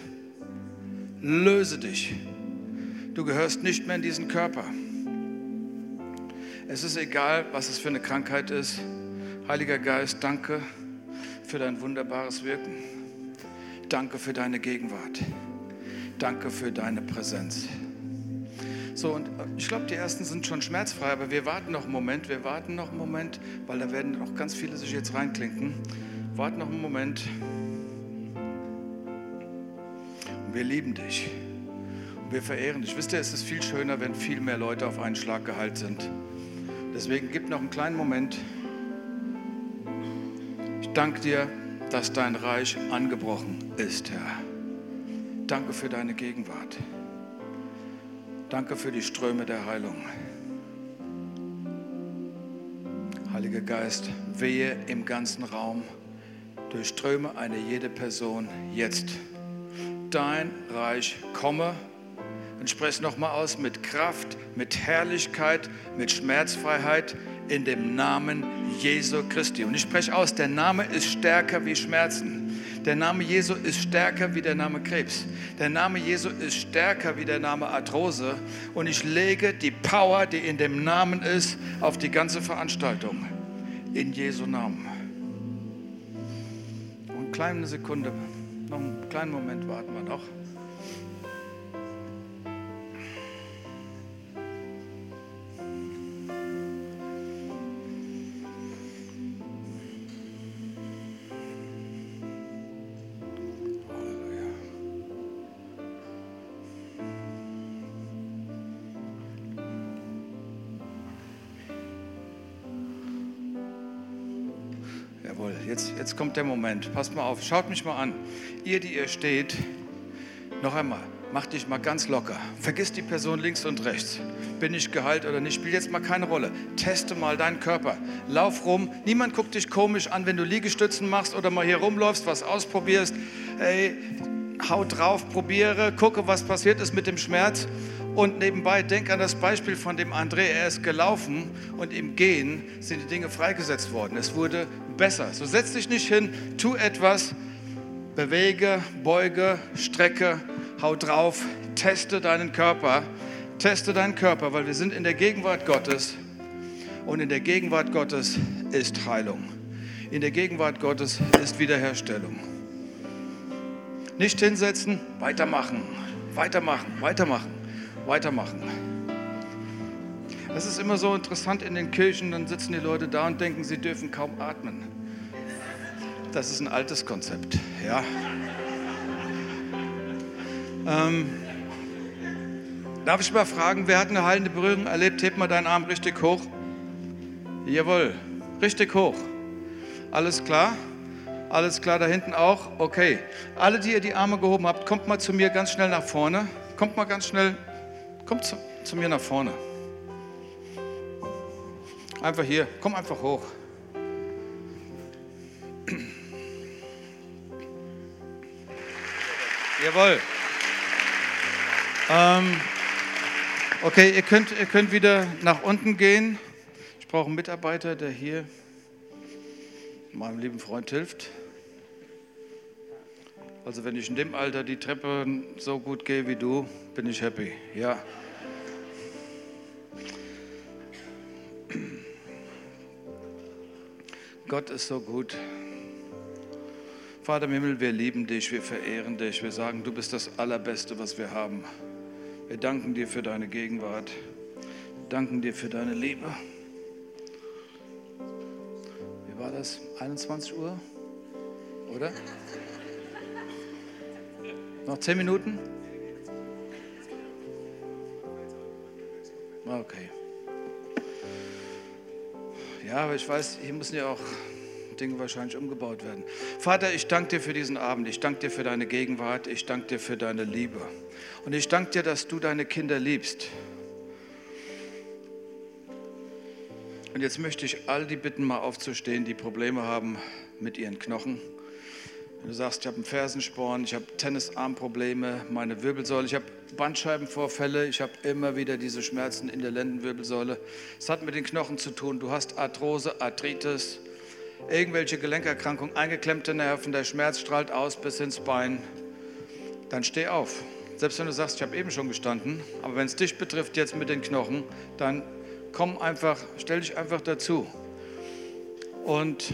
Löse dich. Du gehörst nicht mehr in diesen Körper. Es ist egal, was es für eine Krankheit ist. Heiliger Geist, danke für dein wunderbares Wirken. Danke für deine Gegenwart. Danke für deine Präsenz. So, und ich glaube, die ersten sind schon schmerzfrei, aber wir warten noch einen Moment, wir warten noch einen Moment, weil da werden noch ganz viele sich jetzt reinklinken. Warten noch einen Moment. Und wir lieben dich. Und wir verehren dich. Wisst ihr, es ist viel schöner, wenn viel mehr Leute auf einen Schlag geheilt sind. Deswegen gib noch einen kleinen Moment. Ich danke dir, dass dein Reich angebrochen ist, Herr. Danke für deine Gegenwart. Danke für die Ströme der Heilung. Heiliger Geist, wehe im ganzen Raum, durchströme eine jede Person jetzt. Dein Reich komme und spreche es nochmal aus mit Kraft, mit Herrlichkeit, mit Schmerzfreiheit in dem Namen Jesu Christi. Und ich spreche aus, der Name ist stärker wie Schmerzen. Der Name Jesu ist stärker wie der Name Krebs. Der Name Jesu ist stärker wie der Name Arthrose. Und ich lege die Power, die in dem Namen ist, auf die ganze Veranstaltung. In Jesu Namen. Und eine kleine Sekunde, noch einen kleinen Moment warten wir noch. Jawohl, jetzt, jetzt kommt der Moment. Passt mal auf, schaut mich mal an. Ihr, die ihr steht, noch einmal, macht dich mal ganz locker. Vergiss die Person links und rechts. Bin ich geheilt oder nicht, spielt jetzt mal keine Rolle. Teste mal deinen Körper. Lauf rum. Niemand guckt dich komisch an, wenn du Liegestützen machst oder mal hier rumläufst, was ausprobierst. Hey, hau drauf, probiere, gucke, was passiert ist mit dem Schmerz. Und nebenbei, denk an das Beispiel von dem André. Er ist gelaufen und im Gehen sind die Dinge freigesetzt worden. Es wurde besser. So setz dich nicht hin, tu etwas, bewege, beuge, strecke, hau drauf, teste deinen Körper. Teste deinen Körper, weil wir sind in der Gegenwart Gottes. Und in der Gegenwart Gottes ist Heilung. In der Gegenwart Gottes ist Wiederherstellung. Nicht hinsetzen, weitermachen, weitermachen, weitermachen. Weitermachen. Es ist immer so interessant in den Kirchen, dann sitzen die Leute da und denken, sie dürfen kaum atmen. Das ist ein altes Konzept, ja. Ähm, darf ich mal fragen, wer hat eine heilende Berührung erlebt? Heb mal deinen Arm richtig hoch. Jawohl, richtig hoch. Alles klar? Alles klar, da hinten auch? Okay. Alle, die ihr die Arme gehoben habt, kommt mal zu mir ganz schnell nach vorne. Kommt mal ganz schnell. Komm zu, zu mir nach vorne. Einfach hier. Komm einfach hoch. Jawohl. Ähm, okay, ihr könnt, ihr könnt wieder nach unten gehen. Ich brauche einen Mitarbeiter, der hier meinem lieben Freund hilft. Also wenn ich in dem Alter die Treppe so gut gehe wie du, bin ich happy, ja. Gott ist so gut. Vater im Himmel, wir lieben dich, wir verehren dich, wir sagen, du bist das Allerbeste, was wir haben. Wir danken dir für deine Gegenwart, wir danken dir für deine Liebe. Wie war das? einundzwanzig Uhr? Oder? Noch zehn Minuten? Okay. Ja, aber ich weiß, hier müssen ja auch Dinge wahrscheinlich umgebaut werden. Vater, ich danke dir für diesen Abend. Ich danke dir für deine Gegenwart. Ich danke dir für deine Liebe. Und ich danke dir, dass du deine Kinder liebst. Und jetzt möchte ich all die bitten, mal aufzustehen, die Probleme haben mit ihren Knochen. Wenn du sagst, ich habe einen Fersensporn, ich habe Tennisarmprobleme, meine Wirbelsäule, ich habe Bandscheibenvorfälle, ich habe immer wieder diese Schmerzen in der Lendenwirbelsäule. Es hat mit den Knochen zu tun, du hast Arthrose, Arthritis, irgendwelche Gelenkerkrankungen, eingeklemmte Nerven, der Schmerz strahlt aus bis ins Bein. Dann steh auf. Selbst wenn du sagst, ich habe eben schon gestanden, aber wenn es dich betrifft jetzt mit den Knochen, dann komm einfach, stell dich einfach dazu. Und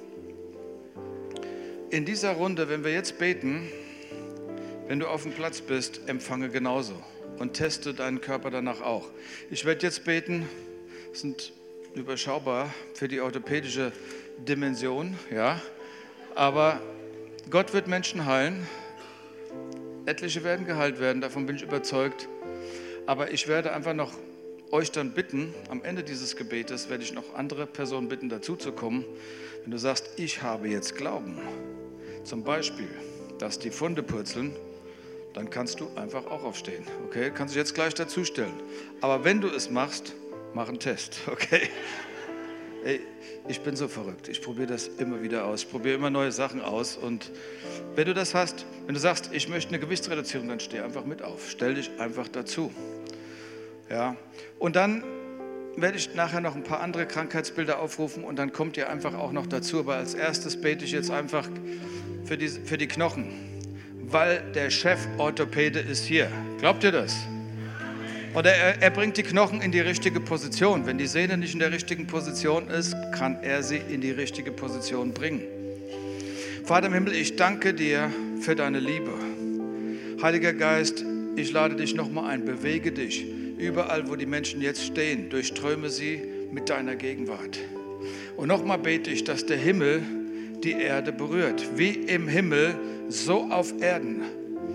in dieser Runde, wenn wir jetzt beten, wenn du auf dem Platz bist, empfange genauso und teste deinen Körper danach auch. Ich werde jetzt beten, das sind überschaubar für die orthopädische Dimension, ja, aber Gott wird Menschen heilen, etliche werden geheilt werden, davon bin ich überzeugt, aber ich werde einfach noch euch dann bitten, am Ende dieses Gebetes werde ich noch andere Personen bitten, dazu zu kommen, wenn du sagst, ich habe jetzt Glauben, zum Beispiel, dass die Funde purzeln, dann kannst du einfach auch aufstehen, okay? Kannst du jetzt gleich dazustellen. Aber wenn du es machst, mach einen Test, okay? Ey, ich bin so verrückt. Ich probiere das immer wieder aus. Ich probiere immer neue Sachen aus. Und wenn du das hast, wenn du sagst, ich möchte eine Gewichtsreduzierung, dann steh einfach mit auf. Stell dich einfach dazu. Ja? Und dann werde ich nachher noch ein paar andere Krankheitsbilder aufrufen und dann kommt ihr einfach auch noch dazu. Aber als erstes bete ich jetzt einfach für die, für die Knochen, weil der Chef-Orthopäde ist hier. Glaubt ihr das? Oder er, er bringt die Knochen in die richtige Position. Wenn die Sehne nicht in der richtigen Position ist, kann er sie in die richtige Position bringen. Vater im Himmel, ich danke dir für deine Liebe. Heiliger Geist, ich lade dich nochmal ein, bewege dich überall, wo die Menschen jetzt stehen, durchströme sie mit deiner Gegenwart. Und nochmal bete ich, dass der Himmel die Erde berührt, wie im Himmel, so auf Erden.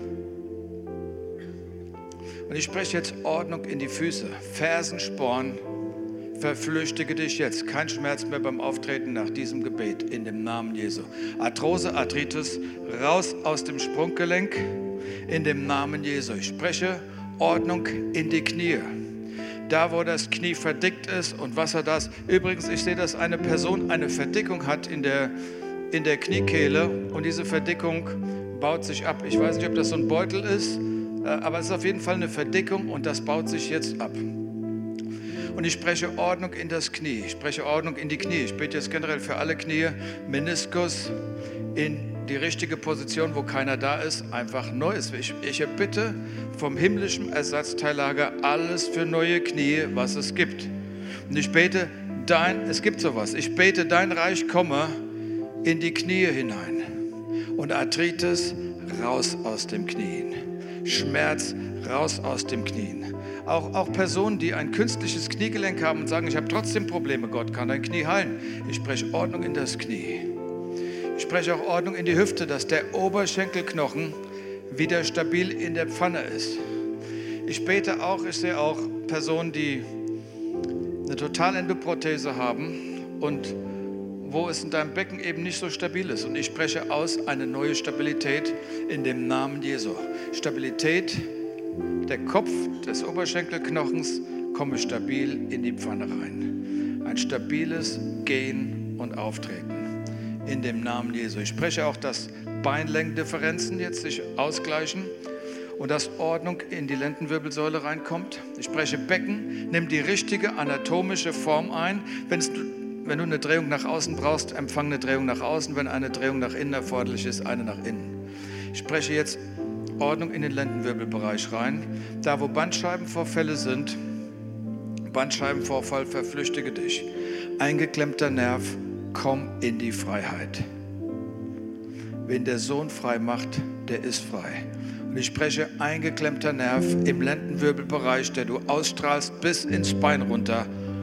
Und ich spreche jetzt Ordnung in die Füße, Fersensporn, verflüchtige dich jetzt. Kein Schmerz mehr beim Auftreten nach diesem Gebet in dem Namen Jesu. Arthrose, Arthritis, raus aus dem Sprunggelenk in dem Namen Jesu. Ich spreche Ordnung in die Knie. Da, wo das Knie verdickt ist und Wasser das. Übrigens, ich sehe, dass eine Person eine Verdickung hat in der, in der Kniekehle und diese Verdickung baut sich ab. Ich weiß nicht, ob das so ein Beutel ist, aber es ist auf jeden Fall eine Verdickung und das baut sich jetzt ab. Und ich spreche Ordnung in das Knie. Ich spreche Ordnung in die Knie. Ich bete jetzt generell für alle Knie. Meniskus in die richtige Position, wo keiner da ist. Einfach Neues. Ich, ich bitte vom himmlischen Ersatzteillager alles für neue Knie, was es gibt. Und ich bete, dein, es gibt sowas. Ich bete, dein Reich komme in die Knie hinein. Und Arthritis raus aus dem Knien. Schmerz raus aus dem Knien. Auch, auch Personen, die ein künstliches Kniegelenk haben und sagen, ich habe trotzdem Probleme, Gott kann dein Knie heilen. Ich spreche Ordnung in das Knie. Ich spreche auch Ordnung in die Hüfte, dass der Oberschenkelknochen wieder stabil in der Pfanne ist. Ich bete auch, ich sehe auch Personen, die eine Totalendoprothese haben und wo es in deinem Becken eben nicht so stabil ist. Und ich spreche aus eine neue Stabilität in dem Namen Jesu. Stabilität, der Kopf des Oberschenkelknochens komme stabil in die Pfanne rein. Ein stabiles Gehen und Auftreten in dem Namen Jesu. Ich spreche auch, dass Beinlängendifferenzen jetzt sich ausgleichen und dass Ordnung in die Lendenwirbelsäule reinkommt. Ich spreche Becken, nimm die richtige anatomische Form ein. Wenn es Wenn du eine Drehung nach außen brauchst, empfang eine Drehung nach außen. Wenn eine Drehung nach innen erforderlich ist, eine nach innen. Ich spreche jetzt Ordnung in den Lendenwirbelbereich rein. Da, wo Bandscheibenvorfälle sind, Bandscheibenvorfall, verflüchtige dich. Eingeklemmter Nerv, komm in die Freiheit. Wen der Sohn frei macht, der ist frei. Und ich spreche eingeklemmter Nerv im Lendenwirbelbereich, der du ausstrahlst bis ins Bein runter.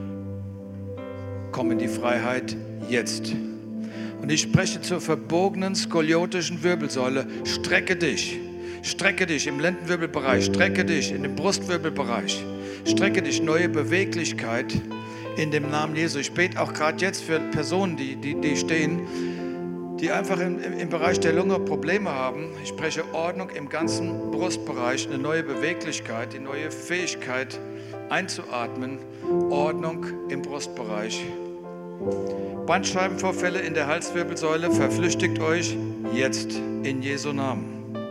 Komm in die Freiheit jetzt. Und ich spreche zur verbogenen skoliotischen Wirbelsäule. Strecke dich. Strecke dich im Lendenwirbelbereich. Strecke dich in dem Brustwirbelbereich. Strecke dich. Neue Beweglichkeit in dem Namen Jesu. Ich bete auch gerade jetzt für Personen, die, die, die stehen, die einfach im, im Bereich der Lunge Probleme haben. Ich spreche Ordnung im ganzen Brustbereich. Eine neue Beweglichkeit, die neue Fähigkeit einzuatmen. Ordnung im Brustbereich. Bandscheibenvorfälle in der Halswirbelsäule, verflüchtigt euch jetzt in Jesu Namen.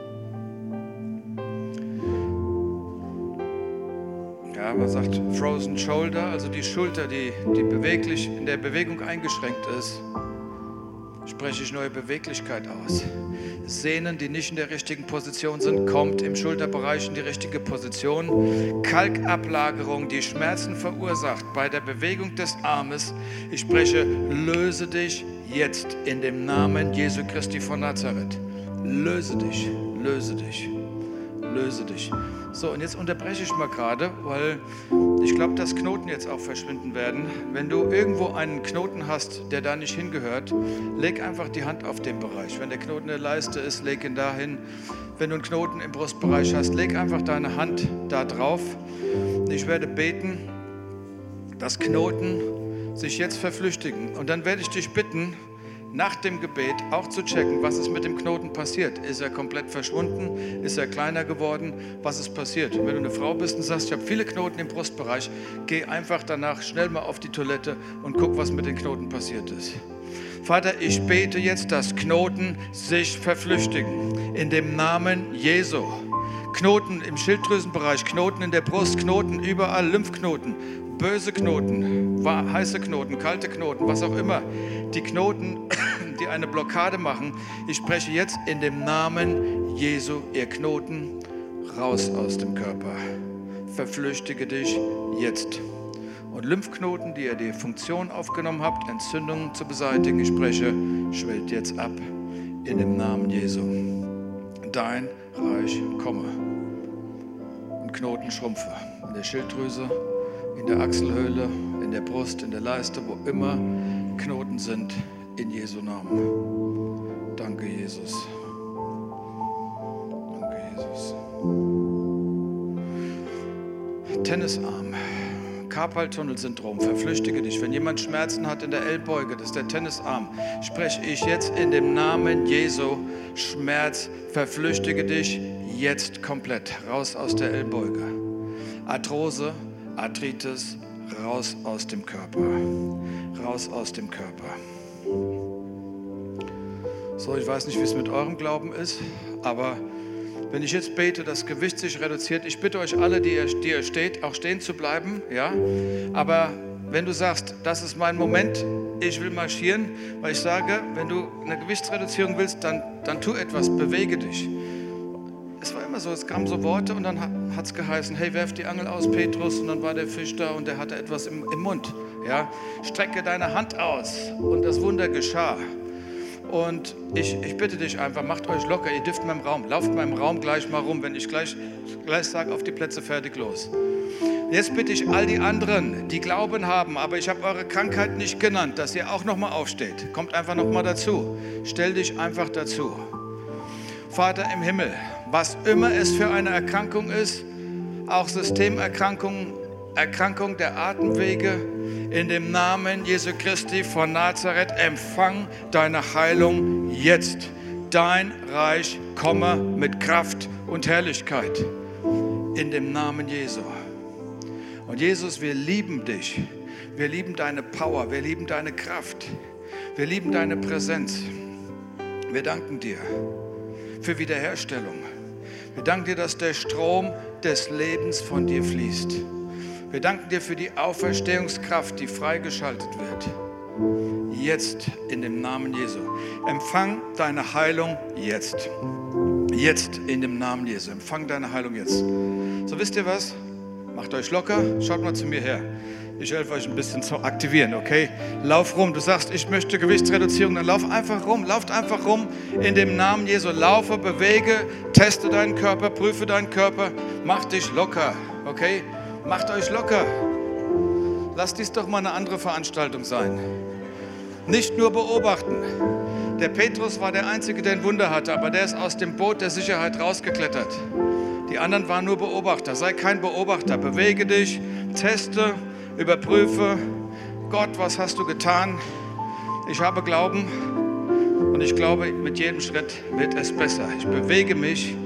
Ja, man sagt Frozen Shoulder, also die Schulter, die, die beweglich in der Bewegung eingeschränkt ist. Ich spreche ich neue Beweglichkeit aus. Sehnen, die nicht in der richtigen Position sind, kommt im Schulterbereich in die richtige Position. Kalkablagerung, die Schmerzen verursacht bei der Bewegung des Armes. Ich spreche, löse dich jetzt in dem Namen Jesu Christi von Nazareth. Löse dich, löse dich, löse dich. So, und jetzt unterbreche ich mal gerade, weil ich glaube, dass Knoten jetzt auch verschwinden werden. Wenn du irgendwo einen Knoten hast, der da nicht hingehört, leg einfach die Hand auf den Bereich. Wenn der Knoten in der Leiste ist, leg ihn dahin. Wenn du einen Knoten im Brustbereich hast, leg einfach deine Hand da drauf. Ich werde beten, dass Knoten sich jetzt verflüchtigen. Und dann werde ich dich bitten, nach dem Gebet auch zu checken, was ist mit dem Knoten passiert. Ist er komplett verschwunden? Ist er kleiner geworden? Was ist passiert? Und wenn du eine Frau bist und sagst, ich habe viele Knoten im Brustbereich, geh einfach danach schnell mal auf die Toilette und guck, was mit den Knoten passiert ist. Vater, ich bete jetzt, dass Knoten sich verflüchtigen. In dem Namen Jesu. Knoten im Schilddrüsenbereich, Knoten in der Brust, Knoten überall, Lymphknoten, böse Knoten, heiße Knoten, kalte Knoten, was auch immer. Die Knoten, die eine Blockade machen. Ich spreche jetzt in dem Namen Jesu, ihr Knoten, raus aus dem Körper. Verflüchtige dich jetzt. Und Lymphknoten, die ihr die Funktion aufgenommen habt, Entzündungen zu beseitigen, ich spreche, schwellt jetzt ab in dem Namen Jesu. Dein Reich komme. Und Knoten schrumpfe. In der Schilddrüse, in der Achselhöhle, in der Brust, in der Leiste, wo immer Knoten sind, in Jesu Namen. Danke, Jesus. Danke, Jesus. Tennisarm, Karpaltunnelsyndrom, verflüchtige dich. Wenn jemand Schmerzen hat in der Ellbeuge, das ist der Tennisarm, spreche ich jetzt in dem Namen Jesu, Schmerz, verflüchtige dich jetzt komplett, raus aus der Ellbeuge. Arthrose, Arthritis, raus aus dem Körper, raus aus dem Körper. So, ich weiß nicht, wie es mit eurem Glauben ist, aber wenn ich jetzt bete, das Gewicht sich reduziert, ich bitte euch alle, die ihr, die ihr steht, auch stehen zu bleiben, ja, aber wenn du sagst, das ist mein Moment, ich will marschieren, weil ich sage, wenn du eine Gewichtsreduzierung willst, dann, dann tu etwas, bewege dich. Es war immer so, es kamen so Worte und dann hat es geheißen, hey, werf die Angel aus, Petrus, und dann war der Fisch da und der hatte etwas im, im Mund. Ja? Strecke deine Hand aus und das Wunder geschah. Und ich, ich bitte dich einfach, macht euch locker, ihr dürft in meinem Raum, lauft in meinem Raum gleich mal rum, wenn ich gleich, gleich sage, auf die Plätze, fertig, los. Jetzt bitte ich all die anderen, die Glauben haben, aber ich habe eure Krankheit nicht genannt, dass ihr auch nochmal aufsteht. Kommt einfach nochmal dazu. Stell dich einfach dazu. Vater im Himmel, was immer es für eine Erkrankung ist, auch Systemerkrankungen, Erkrankung der Atemwege, in dem Namen Jesu Christi von Nazareth, empfang deine Heilung jetzt. Dein Reich komme mit Kraft und Herrlichkeit. In dem Namen Jesu. Und Jesus, wir lieben dich. Wir lieben deine Power, wir lieben deine Kraft. Wir lieben deine Präsenz. Wir danken dir für Wiederherstellung. Wir danken dir, dass der Strom des Lebens von dir fließt. Wir danken dir für die Auferstehungskraft, die freigeschaltet wird. Jetzt in dem Namen Jesu. Empfang deine Heilung jetzt. Jetzt in dem Namen Jesu. Empfang deine Heilung jetzt. So, wisst ihr was? Macht euch locker, schaut mal zu mir her. Ich helfe euch ein bisschen zu aktivieren, okay? Lauf rum. Du sagst, ich möchte Gewichtsreduzierung, dann lauf einfach rum. Lauft einfach rum in dem Namen Jesu. Laufe, bewege, teste deinen Körper, prüfe deinen Körper. Mach dich locker, okay? Macht euch locker. Lasst dies doch mal eine andere Veranstaltung sein. Nicht nur beobachten. Der Petrus war der Einzige, der ein Wunder hatte, aber der ist aus dem Boot der Sicherheit rausgeklettert. Die anderen waren nur Beobachter. Sei kein Beobachter. Bewege dich, teste, überprüfe. Gott, was hast du getan? Ich habe Glauben und ich glaube, mit jedem Schritt wird es besser. Ich bewege mich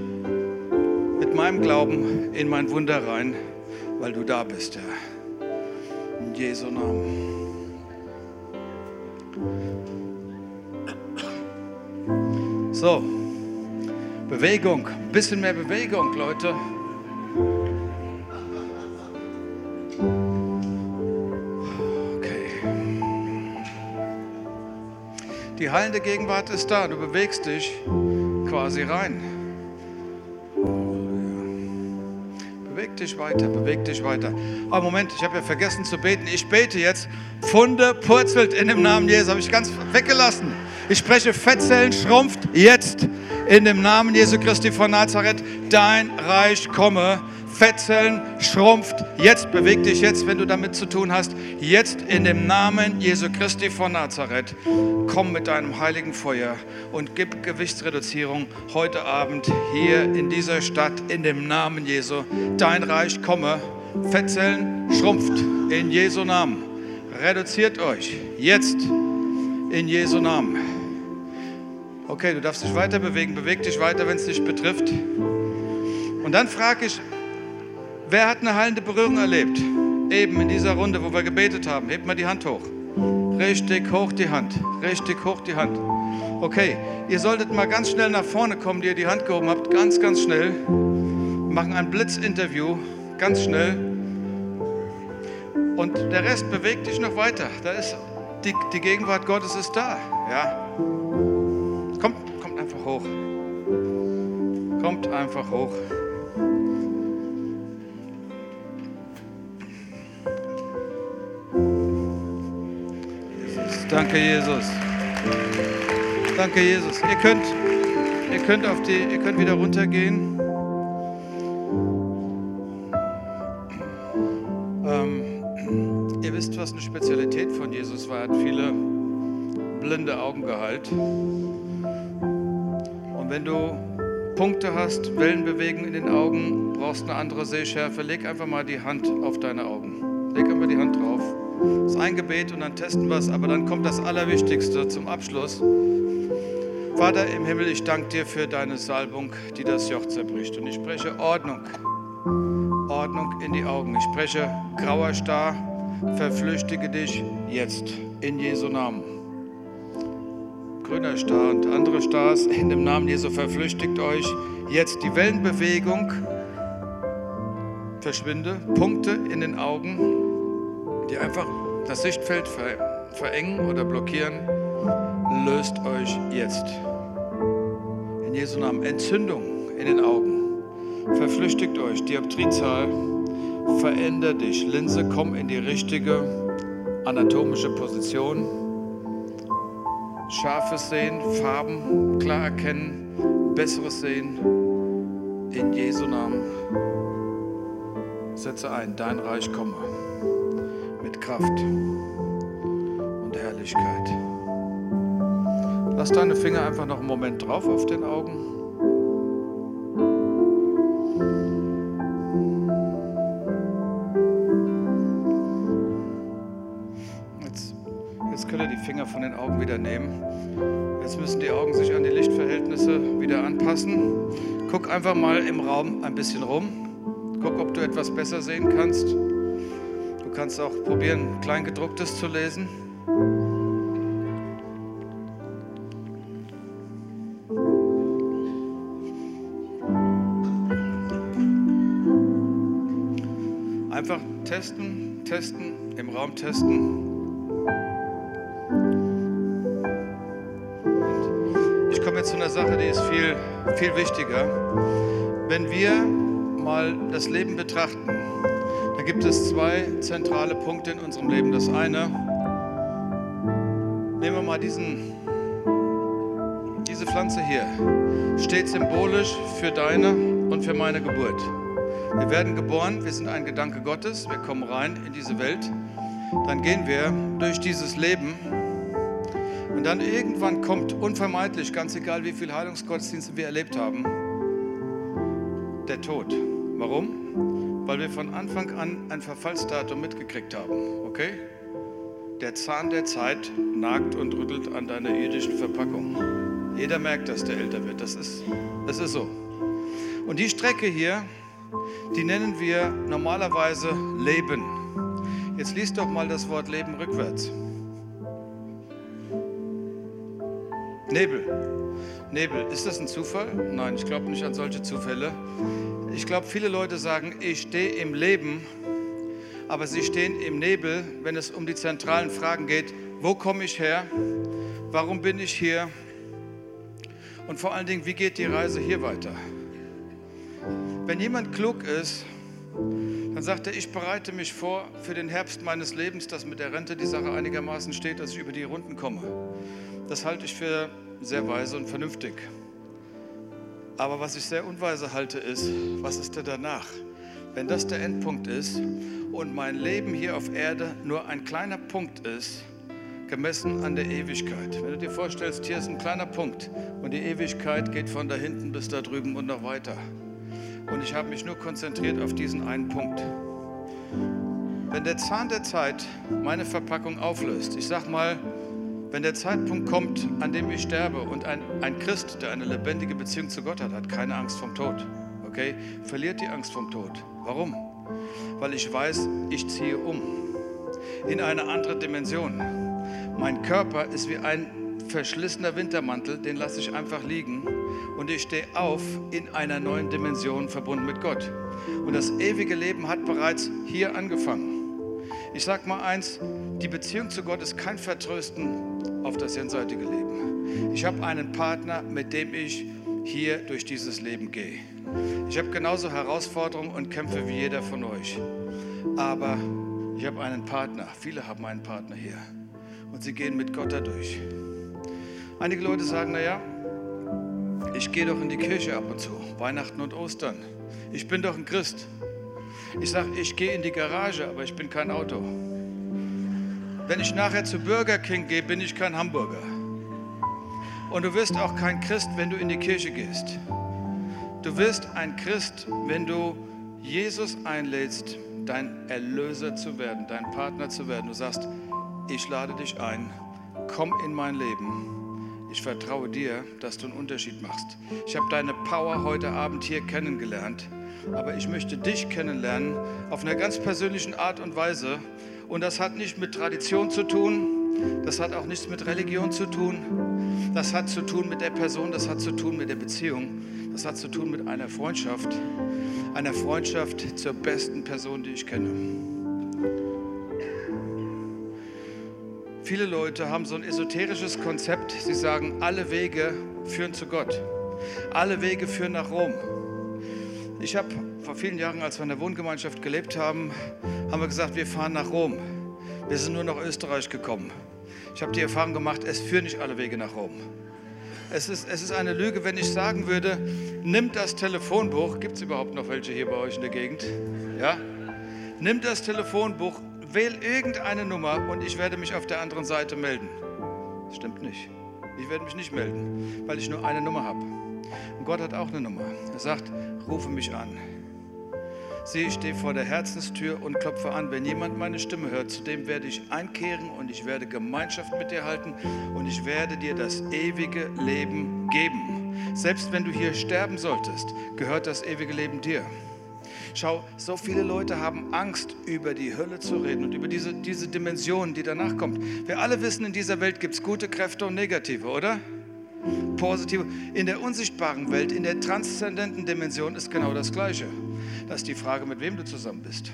mit meinem Glauben in mein Wunder rein, weil du da bist, Herr. In Jesu Namen. So, Bewegung, ein bisschen mehr Bewegung, Leute. Okay. Die heilende Gegenwart ist da. Du bewegst dich quasi rein. Beweg dich weiter, beweg dich weiter. Aber Moment, ich habe ja vergessen zu beten. Ich bete jetzt. Pfunde purzelt in dem Namen Jesu. Habe ich ganz weggelassen. Ich spreche, Fettzellen schrumpft jetzt in dem Namen Jesu Christi von Nazareth. Dein Reich komme. Fettzellen schrumpft jetzt. Beweg dich jetzt, wenn du damit zu tun hast. Jetzt in dem Namen Jesu Christi von Nazareth. Komm mit deinem heiligen Feuer und gib Gewichtsreduzierung heute Abend hier in dieser Stadt in dem Namen Jesu. Dein Reich komme. Fettzellen schrumpft in Jesu Namen. Reduziert euch jetzt in Jesu Namen. Okay, du darfst dich weiter bewegen. Beweg dich weiter, wenn es dich betrifft. Und dann frage ich, wer hat eine heilende Berührung erlebt? Eben in dieser Runde, wo wir gebetet haben. Hebt mal die Hand hoch. Richtig hoch die Hand. Richtig hoch die Hand. Okay, ihr solltet mal ganz schnell nach vorne kommen, die ihr die Hand gehoben habt. Ganz, ganz schnell. Wir machen ein Blitzinterview. Ganz schnell. Und der Rest bewegt dich noch weiter. Da ist die, die Gegenwart Gottes ist da. Ja. Kommt, kommt einfach hoch. Kommt einfach hoch. Danke, Jesus. Danke, Jesus. Ihr könnt, ihr könnt, auf die, ihr könnt wieder runtergehen. Ähm, ihr wisst, was eine Spezialität von Jesus war. Er hat viele blinde Augen geheilt. Und wenn du Punkte hast, Wellen bewegen in den Augen, brauchst eine andere Sehschärfe, leg einfach mal die Hand auf deine Augen. Leg einfach die Hand drauf. Das ist ein Gebet und dann testen wir es, aber dann kommt das Allerwichtigste zum Abschluss. Vater im Himmel, ich danke dir für deine Salbung, die das Joch zerbricht. Und ich spreche Ordnung, Ordnung in die Augen. Ich spreche grauer Star, verflüchtige dich jetzt in Jesu Namen. Grüner Star und andere Stars, in dem Namen Jesu verflüchtigt euch jetzt. Die Wellenbewegung verschwinde, Punkte in den Augen, die einfach das Sichtfeld ver- verengen oder blockieren, löst euch jetzt. In Jesu Namen. Entzündung in den Augen. Verflüchtigt euch. Dioptriezahl, veränder dich. Linse, komm in die richtige anatomische Position. Scharfes Sehen, Farben klar erkennen, besseres Sehen. In Jesu Namen. Setze ein, dein Reich komme. Mit Kraft und Herrlichkeit. Lass deine Finger einfach noch einen Moment drauf auf den Augen. Jetzt, jetzt könnt ihr die Finger von den Augen wieder nehmen. Jetzt müssen die Augen sich an die Lichtverhältnisse wieder anpassen. Guck einfach mal im Raum ein bisschen rum. Guck, ob du etwas besser sehen kannst. Du kannst auch probieren, Kleingedrucktes zu lesen. Einfach testen, testen, im Raum testen. Ich komme jetzt zu einer Sache, die ist viel, viel wichtiger. Wenn wir mal das Leben betrachten, da gibt es zwei zentrale Punkte in unserem Leben. Das eine, nehmen wir mal diesen, diese Pflanze hier, steht symbolisch für deine und für meine Geburt. Wir werden geboren, wir sind ein Gedanke Gottes, wir kommen rein in diese Welt, dann gehen wir durch dieses Leben und dann irgendwann kommt unvermeidlich, ganz egal wie viele Heilungsgottesdienste wir erlebt haben, der Tod. Warum? Weil wir von Anfang an ein Verfallsdatum mitgekriegt haben, okay? Der Zahn der Zeit nagt und rüttelt an deiner irdischen Verpackung. Jeder merkt, dass der älter wird, das ist, das ist so. Und die Strecke hier, die nennen wir normalerweise Leben. Jetzt liest doch mal das Wort Leben rückwärts. Nebel. Nebel. Ist das ein Zufall? Nein, ich glaube nicht an solche Zufälle. Ich glaube, viele Leute sagen, ich stehe im Leben, aber sie stehen im Nebel, wenn es um die zentralen Fragen geht. Wo komme ich her? Warum bin ich hier? Und vor allen Dingen, wie geht die Reise hier weiter? Wenn jemand klug ist, dann sagt er, ich bereite mich vor für den Herbst meines Lebens, dass mit der Rente die Sache einigermaßen steht, dass ich über die Runden komme. Das halte ich für sehr weise und vernünftig. Aber was ich sehr unweise halte, ist, was ist denn danach? Wenn das der Endpunkt ist und mein Leben hier auf Erde nur ein kleiner Punkt ist, gemessen an der Ewigkeit. Wenn du dir vorstellst, hier ist ein kleiner Punkt und die Ewigkeit geht von da hinten bis da drüben und noch weiter. Und ich habe mich nur konzentriert auf diesen einen Punkt. Wenn der Zahn der Zeit meine Verpackung auflöst, ich sag mal, wenn der Zeitpunkt kommt, an dem ich sterbe und ein, ein Christ, der eine lebendige Beziehung zu Gott hat, hat keine Angst vom Tod, okay, verliert die Angst vom Tod. Warum? Weil ich weiß, ich ziehe um in eine andere Dimension. Mein Körper ist wie ein verschlissener Wintermantel, den lasse ich einfach liegen und ich stehe auf in einer neuen Dimension verbunden mit Gott. Und das ewige Leben hat bereits hier angefangen. Ich sage mal eins, die Beziehung zu Gott ist kein Vertrösten auf das jenseitige Leben. Ich habe einen Partner, mit dem ich hier durch dieses Leben gehe. Ich habe genauso Herausforderungen und Kämpfe wie jeder von euch. Aber ich habe einen Partner, viele haben einen Partner hier. Und sie gehen mit Gott dadurch. Einige Leute sagen, naja, ich gehe doch in die Kirche ab und zu, Weihnachten und Ostern. Ich bin doch ein Christ. Ich sage, ich gehe in die Garage, aber ich bin kein Auto. Wenn ich nachher zu Burger King gehe, bin ich kein Hamburger. Und du wirst auch kein Christ, wenn du in die Kirche gehst. Du wirst ein Christ, wenn du Jesus einlädst, dein Erlöser zu werden, dein Partner zu werden. Du sagst, ich lade dich ein, komm in mein Leben. Ich vertraue dir, dass du einen Unterschied machst. Ich habe deine Power heute Abend hier kennengelernt, aber ich möchte dich kennenlernen auf einer ganz persönlichen Art und Weise. Und das hat nicht mit Tradition zu tun, das hat auch nichts mit Religion zu tun, das hat zu tun mit der Person, das hat zu tun mit der Beziehung, das hat zu tun mit einer Freundschaft, einer Freundschaft zur besten Person, die ich kenne. Viele Leute haben so ein esoterisches Konzept. Sie sagen, alle Wege führen zu Gott. Alle Wege führen nach Rom. Ich habe vor vielen Jahren, als wir in der Wohngemeinschaft gelebt haben, haben wir gesagt, wir fahren nach Rom. Wir sind nur nach Österreich gekommen. Ich habe die Erfahrung gemacht, es führen nicht alle Wege nach Rom. Es ist, es ist eine Lüge, wenn ich sagen würde, nimm das Telefonbuch. Gibt es überhaupt noch welche hier bei euch in der Gegend? Ja? Nimm das Telefonbuch. Wähl irgendeine Nummer und ich werde mich auf der anderen Seite melden. Das stimmt nicht. Ich werde mich nicht melden, weil ich nur eine Nummer habe. Und Gott hat auch eine Nummer. Er sagt, rufe mich an. Sieh, ich stehe vor der Herzenstür und klopfe an. Wenn jemand meine Stimme hört, zu dem werde ich einkehren und ich werde Gemeinschaft mit dir halten und ich werde dir das ewige Leben geben. Selbst wenn du hier sterben solltest, gehört das ewige Leben dir. Schau, so viele Leute haben Angst, über die Hölle zu reden und über diese, diese Dimension, die danach kommt. Wir alle wissen, in dieser Welt gibt es gute Kräfte und negative, oder? Positive. In der unsichtbaren Welt, in der transzendenten Dimension ist genau das Gleiche. Das ist die Frage, mit wem du zusammen bist.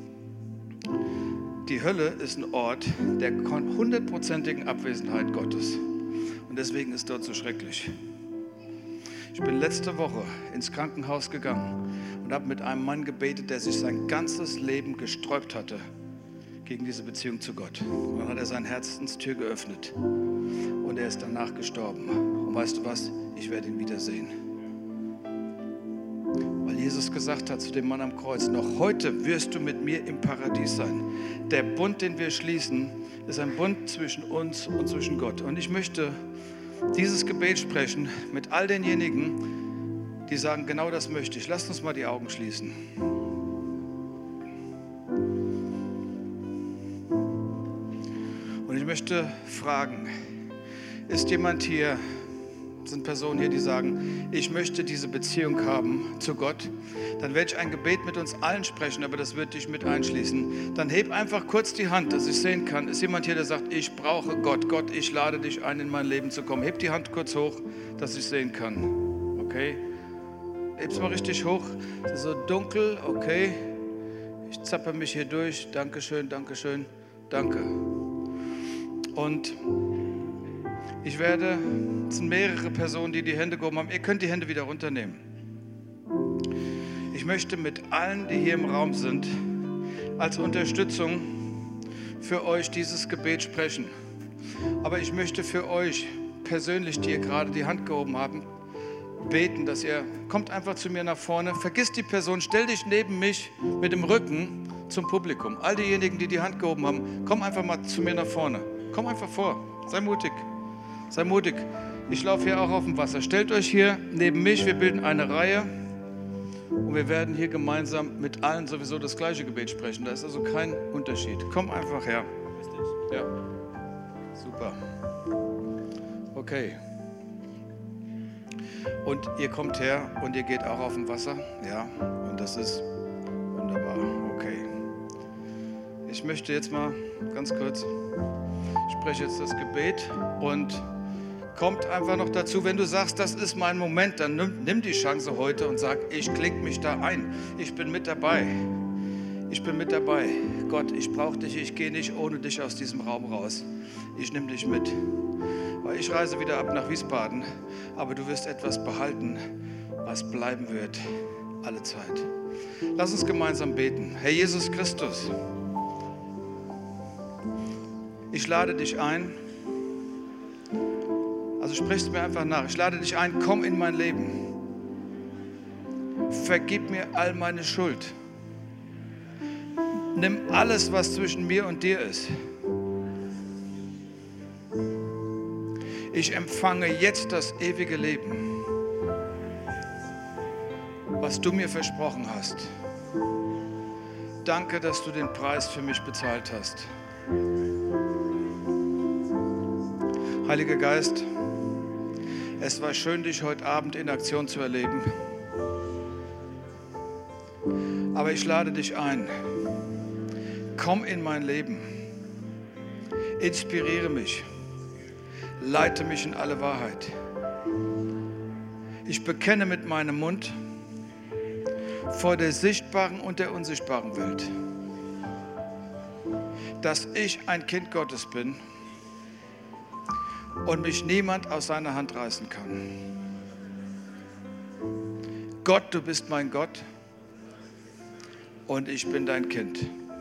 Die Hölle ist ein Ort der hundertprozentigen Abwesenheit Gottes. Und deswegen ist dort so schrecklich. Ich bin letzte Woche ins Krankenhaus gegangen und habe mit einem Mann gebetet, der sich sein ganzes Leben gesträubt hatte gegen diese Beziehung zu Gott. Und dann hat er sein Herzenstür geöffnet und er ist danach gestorben. Und weißt du was? Ich werde ihn wiedersehen. Weil Jesus gesagt hat zu dem Mann am Kreuz, noch heute wirst du mit mir im Paradies sein. Der Bund, den wir schließen, ist ein Bund zwischen uns und zwischen Gott. Und ich möchte dieses Gebet sprechen mit all denjenigen, die sagen, genau das möchte ich. Lasst uns mal die Augen schließen. Und ich möchte fragen, ist jemand hier, sind Personen hier, die sagen, ich möchte diese Beziehung haben zu Gott, dann werde ich ein Gebet mit uns allen sprechen, aber das wird dich mit einschließen. Dann heb einfach kurz die Hand, dass ich sehen kann. Ist jemand hier, der sagt, ich brauche Gott. Gott, ich lade dich ein, in mein Leben zu kommen. Heb die Hand kurz hoch, dass ich sehen kann. Okay? Heb's mal richtig hoch. Es ist so dunkel. Okay. Ich zappe mich hier durch. Dankeschön, Dankeschön, danke. Und Ich werde, es sind mehrere Personen, die die Hände gehoben haben. Ihr könnt die Hände wieder runternehmen. Ich möchte mit allen, die hier im Raum sind, als Unterstützung für euch dieses Gebet sprechen. Aber ich möchte für euch persönlich, die ihr gerade die Hand gehoben habt, beten, dass ihr, kommt einfach zu mir nach vorne, vergiss die Person, stell dich neben mich mit dem Rücken zum Publikum. All diejenigen, die die Hand gehoben haben, komm einfach mal zu mir nach vorne. Komm einfach vor, sei mutig, sei mutig. Ich laufe hier auch auf dem Wasser. Stellt euch hier neben mich, wir bilden eine Reihe und wir werden hier gemeinsam mit allen sowieso das gleiche Gebet sprechen. Da ist also kein Unterschied. Komm einfach her. Ja, super. Okay. Und ihr kommt her und ihr geht auch auf dem Wasser. Ja, und das ist wunderbar. Okay. Ich möchte jetzt mal ganz kurz, ich spreche jetzt das Gebet und kommt einfach noch dazu, wenn du sagst, das ist mein Moment, dann nimm, nimm die Chance heute und sag, ich klinge mich da ein. Ich bin mit dabei. Ich bin mit dabei. Gott, ich brauche dich, ich gehe nicht ohne dich aus diesem Raum raus. Ich nehme dich mit. Weil ich reise wieder ab nach Wiesbaden, aber du wirst etwas behalten, was bleiben wird, alle Zeit. Lass uns gemeinsam beten. Herr Jesus Christus, ich lade dich ein, also sprichst mir einfach nach, ich lade dich ein, komm in mein Leben. Vergib mir all meine Schuld. Nimm alles, was zwischen mir und dir ist. Ich empfange jetzt das ewige Leben, was du mir versprochen hast. Danke, dass du den Preis für mich bezahlt hast. Heiliger Geist, es war schön, dich heute Abend in Aktion zu erleben. Aber ich lade dich ein. Komm in mein Leben. Inspiriere mich. Leite mich in alle Wahrheit. Ich bekenne mit meinem Mund vor der sichtbaren und der unsichtbaren Welt, dass ich ein Kind Gottes bin und mich niemand aus seiner Hand reißen kann. Gott, du bist mein Gott und ich bin dein Kind.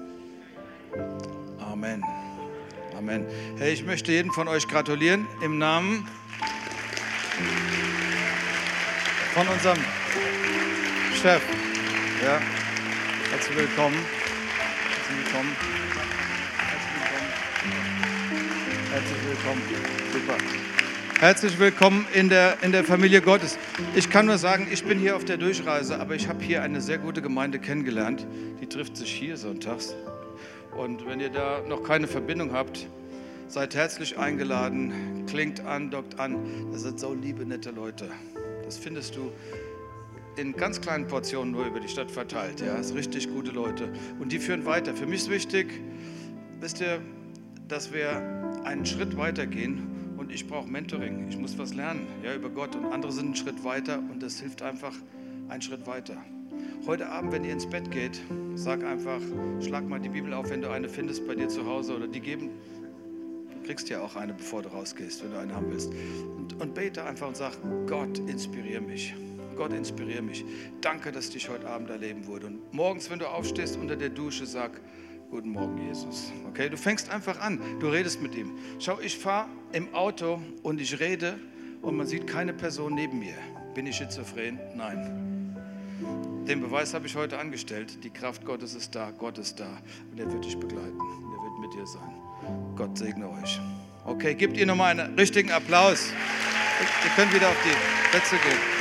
Amen. Amen. Hey, ich möchte jedem von euch gratulieren im Namen von unserem Chef. Ja, herzlich willkommen. Herzlich willkommen. Herzlich willkommen. Herzlich willkommen. Super. Herzlich willkommen in der, in der Familie Gottes. Ich kann nur sagen, ich bin hier auf der Durchreise, aber ich habe hier eine sehr gute Gemeinde kennengelernt. Die trifft sich hier sonntags. Und wenn ihr da noch keine Verbindung habt, seid herzlich eingeladen, klingt an, dockt an. Das sind so liebe, nette Leute. Das findest du in ganz kleinen Portionen nur über die Stadt verteilt. Ja, das sind richtig gute Leute. Und die führen weiter. Für mich ist wichtig, wisst ihr, dass wir einen Schritt weiter gehen. Und ich brauche Mentoring. Ich muss was lernen, ja, über Gott. Und andere sind einen Schritt weiter und das hilft einfach einen Schritt weiter. Heute Abend, wenn ihr ins Bett geht, sag einfach, schlag mal die Bibel auf, wenn du eine findest bei dir zu Hause oder die geben. Du kriegst ja auch eine, bevor du rausgehst, wenn du eine haben willst. Und, und bete einfach und sag, Gott, inspiriere mich. Gott, inspiriere mich. Danke, dass ich dich heute Abend erleben wurde. Und morgens, wenn du aufstehst, unter der Dusche, sag, guten Morgen, Jesus. Okay, du fängst einfach an, du redest mit ihm. Schau, ich fahre im Auto und ich rede und man sieht keine Person neben mir. Bin ich schizophren? Nein. Den Beweis habe ich heute angestellt. Die Kraft Gottes ist da, Gott ist da und er wird dich begleiten. Und er wird mit dir sein. Gott segne euch. Okay, gebt ihr nochmal einen richtigen Applaus. Ihr könnt wieder auf die Plätze gehen.